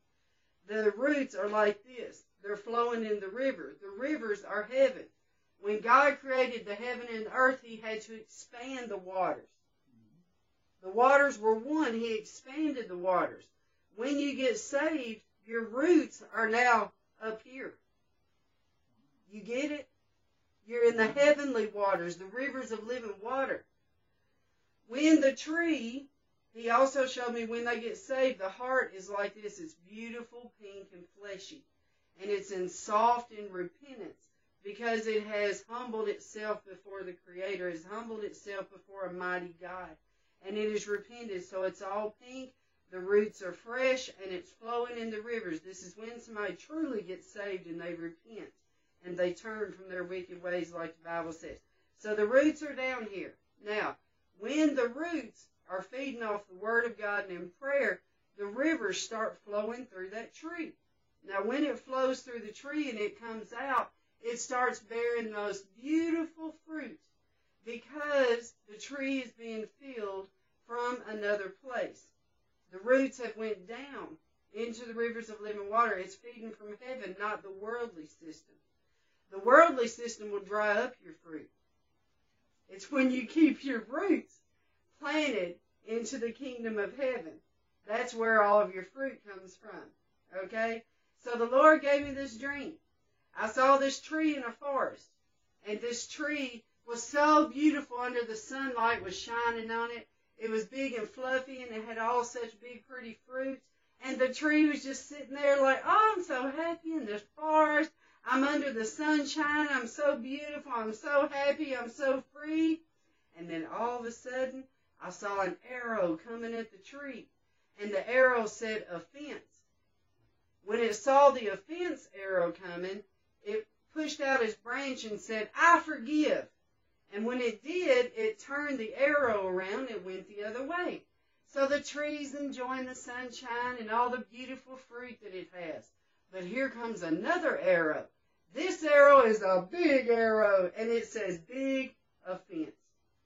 The roots are like this. They're flowing in the river. The rivers are heaven. When God created the heaven and earth, he had to expand the waters. The waters were one. He expanded the waters. when you get saved, your roots are now up here. You get it? You're in the heavenly waters, the rivers of living water. When the tree, he also showed me when they get saved, the heart is like this. It's beautiful, pink, and fleshy. And it's in soft in repentance because it has humbled itself before the Creator, has humbled itself before a mighty God. And it is repented, so it's all pink. The roots are fresh, and it's flowing in the rivers. This is when somebody truly gets saved and they repent. And they turn from their wicked ways like the Bible says. So the roots are down here. Now, when the roots are feeding off the Word of God and in prayer, the rivers start flowing through that tree. Now, when it flows through the tree and it comes out, it starts bearing the most beautiful fruit because the tree is being filled from another place. The roots have went down into the rivers of living water. It's feeding from heaven, not the worldly system. The worldly system will dry up your fruit. It's when you keep your roots planted into the kingdom of heaven. That's where all of your fruit comes from. Okay? So the Lord gave me this dream. I saw this tree in a forest. And this tree was so beautiful under the sunlight was shining on it. It was big and fluffy and it had all such big pretty fruits. And the tree was just sitting there like, oh, I'm so happy in this forest. I'm under the sunshine. I'm so beautiful. I'm so happy. I'm so free. And then all of a sudden, I saw an arrow coming at the tree. And the arrow said offense. When it saw the offense arrow coming, it pushed out its branch and said, I forgive. And when it did, it turned the arrow around and went the other way. So the tree's enjoying the sunshine and all the beautiful fruit that it has. But here comes another arrow. This arrow is a big arrow, and it says big offense.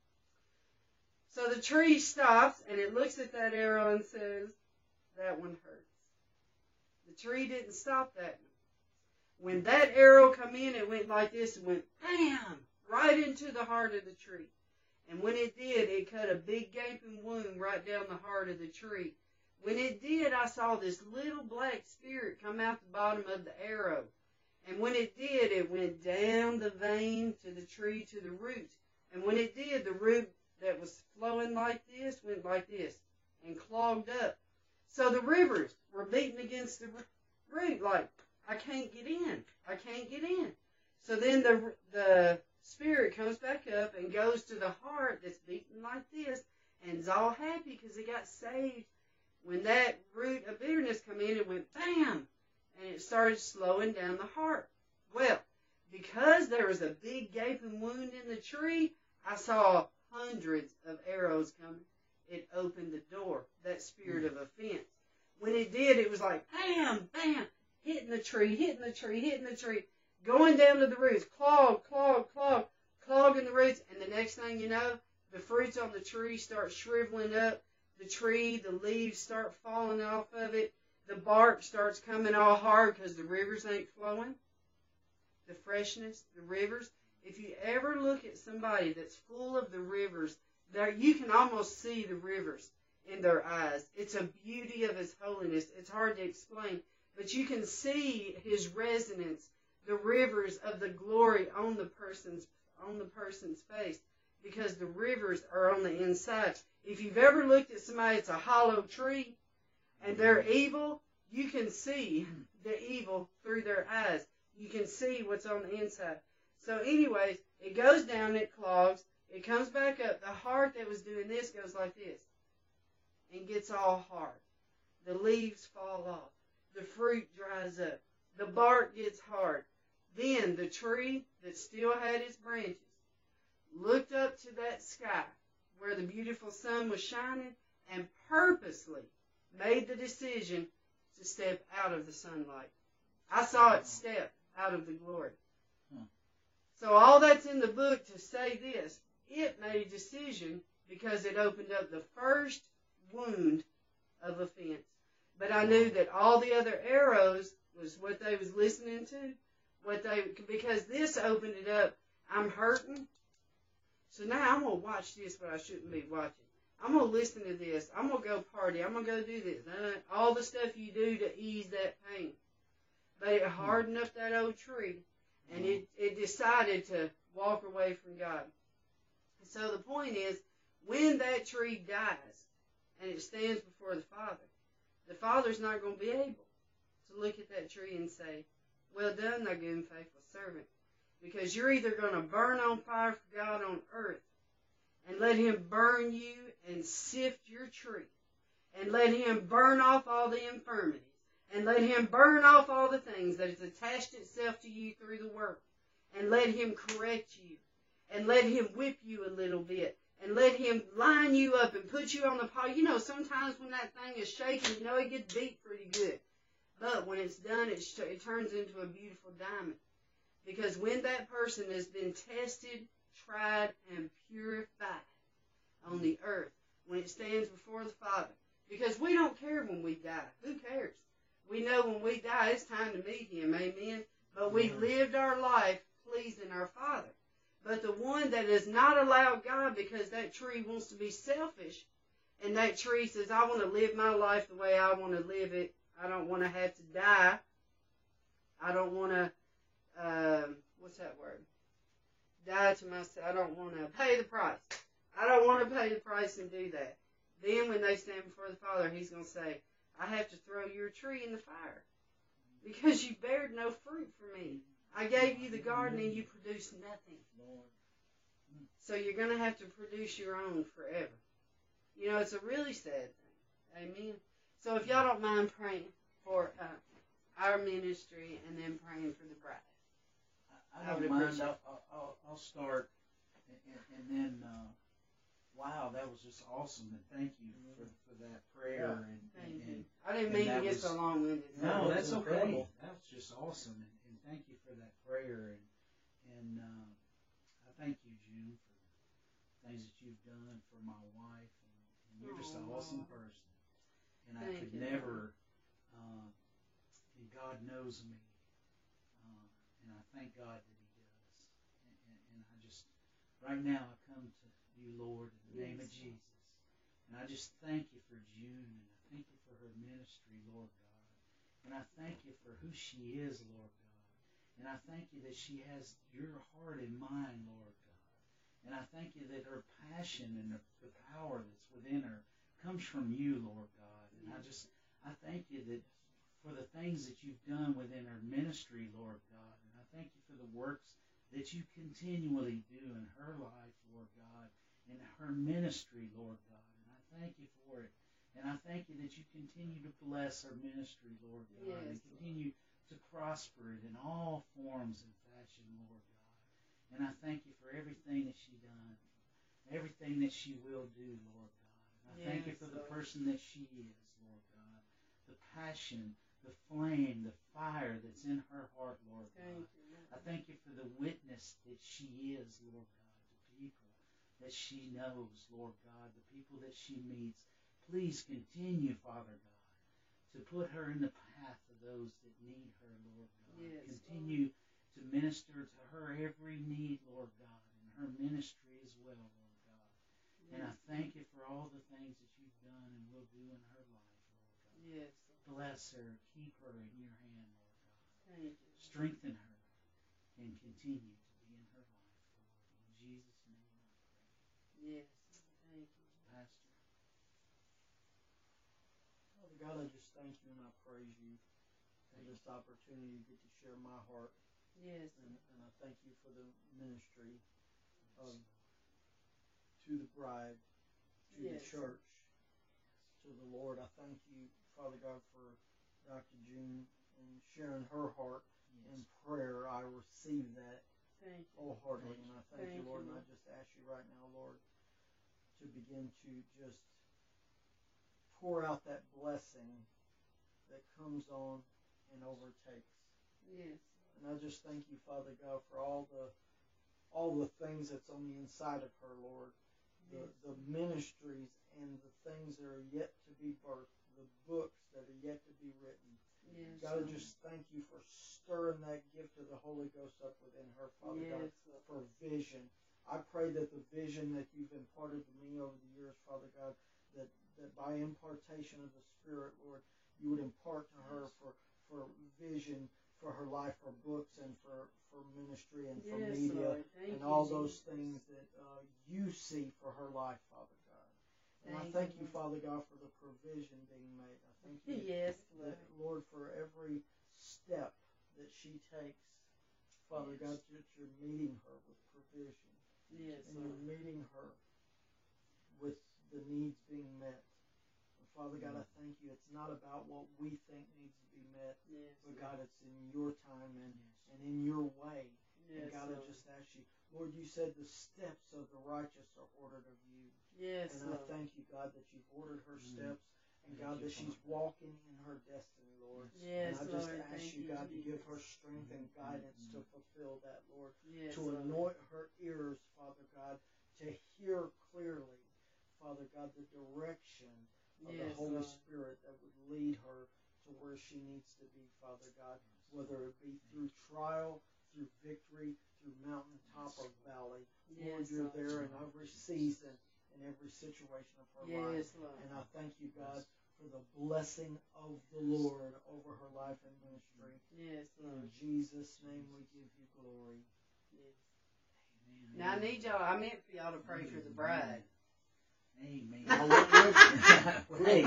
So the tree stops, and it looks at that arrow and says, that one hurts. The tree didn't stop that one. When that arrow come in, it went like this and went, bam, right into the heart of the tree. And when it did, it cut a big gaping wound right down the heart of the tree. When it did, I saw this little black spirit come out the bottom of the arrow. And when it did, it went down the vein to the tree to the root. And when it did, the root that was flowing like this went like this and clogged up. So the rivers were beating against the root like, I can't get in. I can't get in. So then the spirit comes back up and goes to the heart that's beating like this and is all happy because it got saved. When that root of bitterness come in, it went bam, and it started slowing down the heart. Well, because there was a big gaping wound in the tree, I saw hundreds of arrows coming. It opened the door, that spirit of offense. When it did, it was like bam, bam, hitting the tree, hitting the tree, hitting the tree, going down to the roots, clogging the roots, and the next thing you know, the fruits on the tree start shriveling up. The tree, the leaves start falling off of it. The bark starts coming all hard because the rivers ain't flowing. The freshness, the rivers. If you ever look at somebody that's full of the rivers, there you can almost see the rivers in their eyes. It's a beauty of His holiness. It's hard to explain, but you can see His resonance, the rivers of the glory on the person's face, because the rivers are on the inside. If you've ever looked at somebody that's a hollow tree and they're evil, you can see the evil through their eyes. You can see what's on the inside. So anyways, it goes down, it clogs, it comes back up. The heart that was doing this goes like this and gets all hard. The leaves fall off. The fruit dries up. The bark gets hard. Then the tree that still had its branches looked up to that sky where the beautiful sun was shining and purposely made the decision to step out of the sunlight. I saw it step out of the glory. So all that's in the book to say this, it made a decision because it opened up the first wound of offense. But I knew that all the other arrows was what they was listening to, because this opened it up. I'm hurting. So now I'm going to watch this, but I shouldn't be watching. I'm going to listen to this. I'm going to go party. I'm going to go do this. All the stuff you do to ease that pain. But it hardened up that old tree, and it decided to walk away from God. So the point is, when that tree dies and it stands before the Father's not going to be able to look at that tree and say, well done, thy good and faithful servant. Because you're either going to burn on fire for God on earth and let him burn you and sift your tree and let him burn off all the infirmities and let him burn off all the things that has attached itself to you through the world and let him correct you and let him whip you a little bit and let him line you up and put you on the pot. You know, sometimes when that thing is shaking, you know, it gets beat pretty good. But when it's done, it turns into a beautiful diamond. Because when that person has been tested, tried, and purified on the earth, when it stands before the Father, because we don't care when we die. Who cares? We know when we die, it's time to meet him. Amen? But we lived our life pleasing our Father. But the one that has not allowed God, because that tree wants to be selfish, and that tree says, I want to live my life the way I want to live it. I don't want to have to die. I don't want to, what's that word? Die to myself. I don't want to pay the price. I don't want to pay the price and do that. Then when they stand before the Father, he's going to say, I have to throw your tree in the fire because you bared no fruit for me. I gave you the garden and you produced nothing. So you're going to have to produce your own forever. You know, it's a really sad thing. Amen. So if y'all don't mind praying for our ministry and then praying for the bride. I don't mind. I'll start, and then, wow, that was just awesome, and thank you for that prayer. Yeah, thank you. I didn't mean to get so long-winded. No, that's okay. That was just awesome, and thank you for that prayer, and I thank you, June, for the things that you've done for my wife, and you're just an awesome person. And I could never, and God knows me, and I thank God that he does. And I just, right now I come to you, Lord, in the name of Jesus. And I just thank you for June, and I thank you for her ministry, Lord God. And I thank you for who she is, Lord God. And I thank you that she has your heart in mind, Lord God. And I thank you that her passion and the power that's within her comes from you, Lord God. And I thank you that for the things that you've done within her ministry, Lord God. And I thank you for the works that you continually do in her life, Lord God, in her ministry, Lord God. And I thank you for it. And I thank you that you continue to bless her ministry, Lord God, and continue to prosper it in all forms and fashion, Lord God. And I thank you for everything that she done, everything that she will do, Lord God. And I thank you for the person that she is, Lord God, the passion, the flame, the fire that's in her heart, Lord God. I thank you for the witness that she is, Lord God, to people that she knows, Lord God, the people that she meets. Please continue, Father God, to put her in the path of those that need her, Lord God. Continue to minister to her every need, Lord God, and her ministry as well, Lord God. And I thank you for all the things that you've done and will do in her life, Lord God. Bless her, keep her in your hand, Lord God. Thank you. Strengthen her and continue to be in her life, Lord. In Jesus' name I pray. Yes, thank you. Pastor. Father God, I just thank you and I praise you for this opportunity to get to share my heart. Yes. And I thank you for the ministry to the bride, to the church, to the Lord. I thank you, Father God, for Dr. June and sharing her heart in prayer. I receive that wholeheartedly. And I thank you, Lord. And I just ask you right now, Lord, to begin to just pour out that blessing that comes on and overtakes. Yes. And I just thank you, Father God, for all the things that's on the inside of her, Lord. The ministries and the things that are yet to be birthed, the books that are yet to be written. Yes. God, I just thank you for stirring that gift of the Holy Ghost up within her, Father God, for vision. I pray that the vision that you've imparted to me over the years, Father God, that by impartation of the Spirit, Lord, you would impart to her for vision for her life, for books, and for ministry, and for media, and all those things that you see for her life, Father God. And I thank you, Father God, for the provision being made. I thank you, Lord, for every step that she takes, Father God, that you're meeting her with provision. And you're meeting her with the needs being met. Father God, I thank you. It's not about what we think needs to be met, but God, it's in your time and in your way. And God, I just ask you, Lord, you said the steps of the righteous are ordered of you. And I thank you, God, that you've ordered her steps, and God, that she's walking in her destiny, Lord. And I just ask you, God, to give her strength and guidance to fulfill that, Lord. To anoint her ears, Father God, to hear clearly, Father God, the direction of the Holy Spirit that would lead her to where she needs to be, Father God, whether it be through trial, through victory, through mountaintop or valley. Lord, you're there in every season, in every situation of her life. And I thank you, God, for the blessing of the Lord over her life and ministry. In Jesus' name we give you glory. Now I need y'all, I meant for y'all to pray for the bride. Amen. I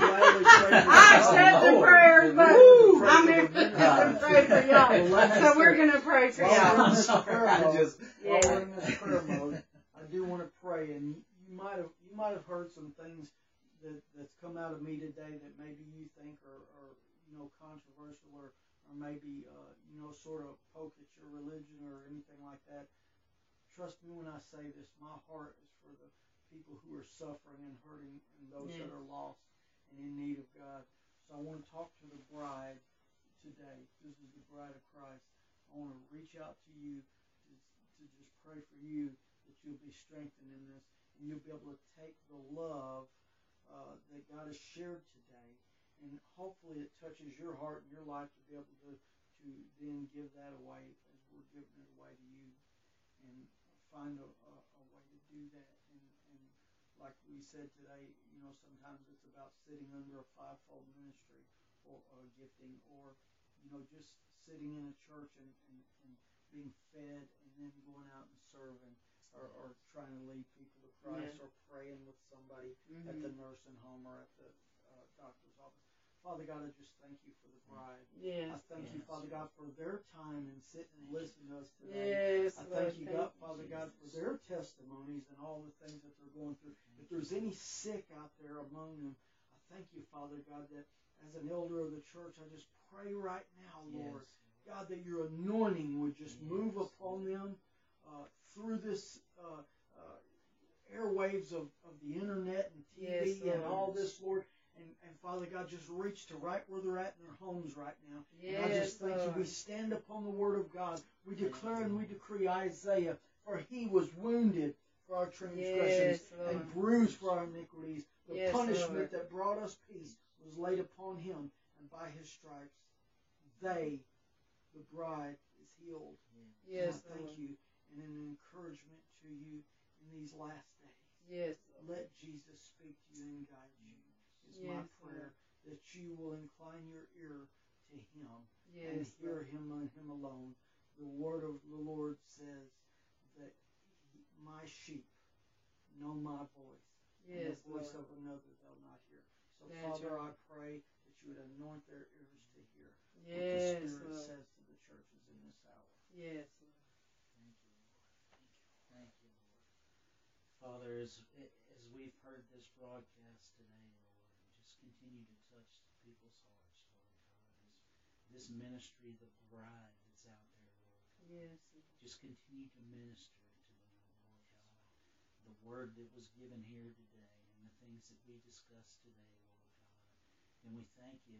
said the prayer, but I meant to pray for y'all. So we're going to pray for y'all. While we're in this prayer mode, I do want to pray, and you might have heard some things that's come out of me today that maybe you think are controversial or maybe sort of poke at your religion or anything like that. Trust me when I say this, my heart is for the people who are suffering and hurting and those that are lost and in need of God. So I want to talk to the bride today. This is the bride of Christ. I want to reach out to you to just pray for you that you'll be strengthened in this and you'll be able to take the love that God has shared today, and hopefully it touches your heart and your life to be able to then give that away as we're giving it away to you, and find a way to do that. And like we said today, sometimes it's about sitting under a fivefold ministry or gifting, or just sitting in a church and being fed and then going out and serving, or trying to lead people to Christ, or praying with somebody at the nursing home or at the doctor's office. Father God, I just thank you for the bride. I thank you, Father God, for their time and sitting and listening to us today. I thank you, God, Father God, for their testimonies and all the things that they're going through. If there's any sick out there among them, I thank you, Father God, that as an elder of the church, I just pray right now, Lord, God, that your anointing would just move upon them through this airwaves of the internet and TV and all this, Lord. And Father God, just reach to right where they're at in their homes right now. And I just thank you. We stand upon the Word of God. We declare and we decree Isaiah, for he was wounded for our transgressions and bruised for our iniquities. The punishment that brought us peace was laid upon him, and by his stripes, the bride, is healed. And I thank you, and an encouragement to you in these last days. Let Jesus speak to you and guide you. It's my prayer that you will incline your ear to him and hear him and him alone. The word of the Lord says that my sheep know my voice, and the voice of another they'll not hear. So Father, I pray that you would anoint their ears to hear what the Spirit says to the churches in this hour. Thank you, Lord. Thank you, Lord. Father, as we've heard this broadcast today, Lord, just continue to touch people's hearts, Lord God. This ministry, the bride that's out there, Lord God. Just continue to minister to them, Lord God. The word that was given here today and the things that we discussed today, Lord God. And we thank you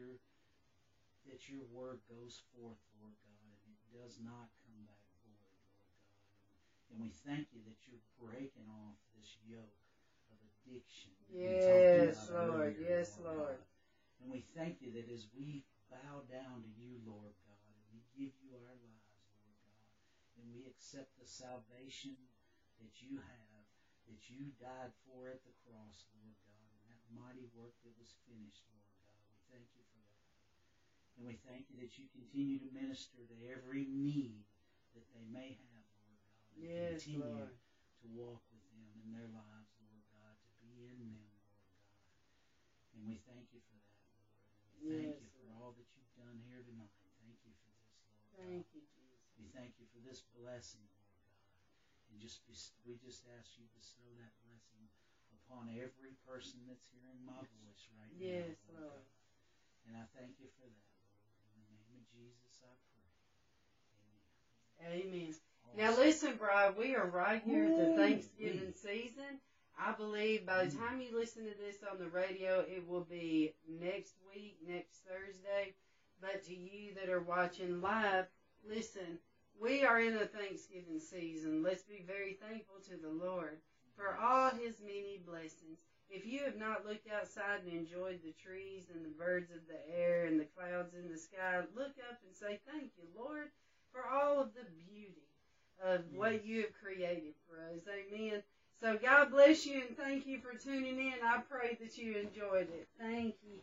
that your word goes forth, Lord God, and it does not come back void, Lord God. And we thank you that you're breaking off this yoke of addiction. Lord. Yes, Lord. And we thank you that as we bow down to you, Lord God, and we give you our lives, Lord God, and we accept the salvation that you have, that you died for at the cross, Lord God, and that mighty work that was finished, Lord God. We thank you for that. And we thank you that you continue to minister to every need that they may have, Lord God. And Yes, continue Lord. to walk with them in their lives, Lord God, to be in them, Lord God. And we thank you for that, Lord. And we thank Yes, you for all that you've done here tonight. Thank you for this, Lord God. Thank you, Jesus. We thank you for this blessing, Lord God. And we just ask you to bestow that blessing upon every person that's hearing my voice right now. Yes, Lord Lord. God. And I thank you for that, Lord. In the name of Jesus, I pray. Amen. Amen. Awesome. Now listen, Brian, we are right here at the Ooh, Thanksgiving season. I believe by the time you listen to this on the radio, it will be next week, next Thursday. But to you that are watching live, listen, we are in a Thanksgiving season. Let's be very thankful to the Lord for all His many blessings. If you have not looked outside and enjoyed the trees and the birds of the air and the clouds in the sky, look up and say, thank you, Lord, for all of the beauty of what you have created for us. Amen. So God bless you and thank you for tuning in. I pray that you enjoyed it. Thank you.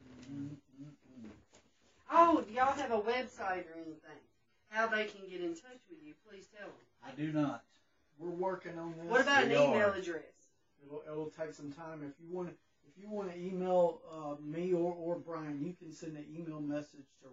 Oh, do y'all have a website or anything? How they can get in touch with you? Please tell them. I do not. We're working on this. What about an We email are. address? It'll take some time. If you want to email me or Brian, you can send an email message to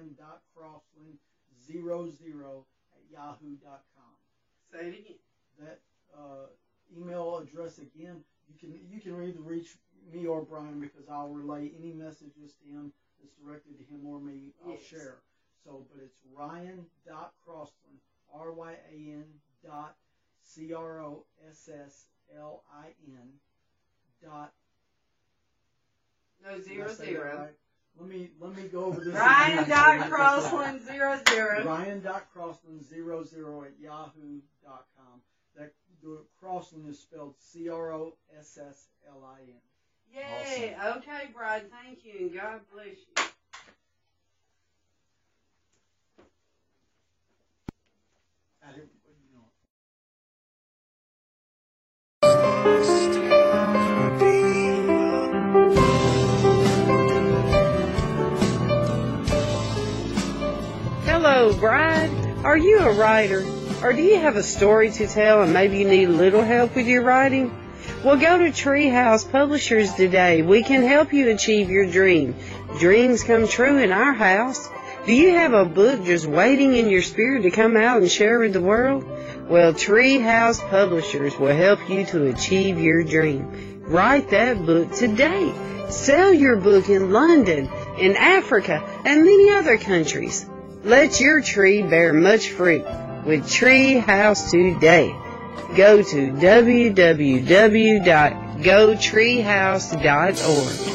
ryan.crossland00@yahoo.com. Say it again. That email address again, you can either reach me or Brian, because I'll relay any messages to him that's directed to him or me. I'll Yes. share. So, but it's ryan.crosslin, ryan.crosslin dot. No, Did I 00. say that right? Let me go over this. Ryan.crosslin00. Ryan.crosslin00@yahoo.com. That the Crosslin is spelled Crosslin. Yay. Awesome. Okay, Brian. Thank you, and God bless you. I didn't, you know. Hello, bride. Are you a writer? Or do you have a story to tell and maybe you need a little help with your writing? Well, go to Treehouse Publishers today. We can help you achieve your dream. Dreams come true in our house. Do you have a book just waiting in your spirit to come out and share with the world? Well, Treehouse Publishers will help you to achieve your dream. Write that book today. Sell your book in London, in Africa, and many other countries. Let your tree bear much fruit with Treehouse today. Go to www.gotreehouse.org.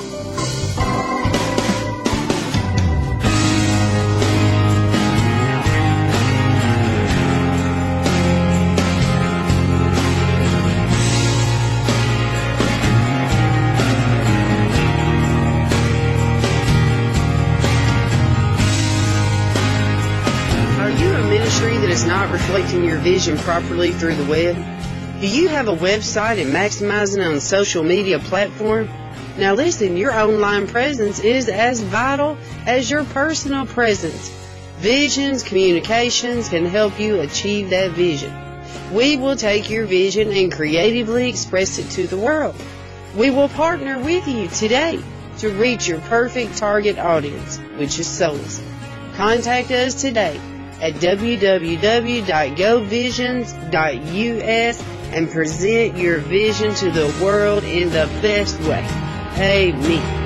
Not reflecting your vision properly through the web? Do you have a website and maximizing on social media platform? Now listen, your online presence is as vital as your personal presence. Visions Communications can help you achieve that vision. We will take your vision and creatively express it to the world. We will partner with you today to reach your perfect target audience, which is souls. Contact us today at www.govisions.us and present your vision to the world in the best way. Amen.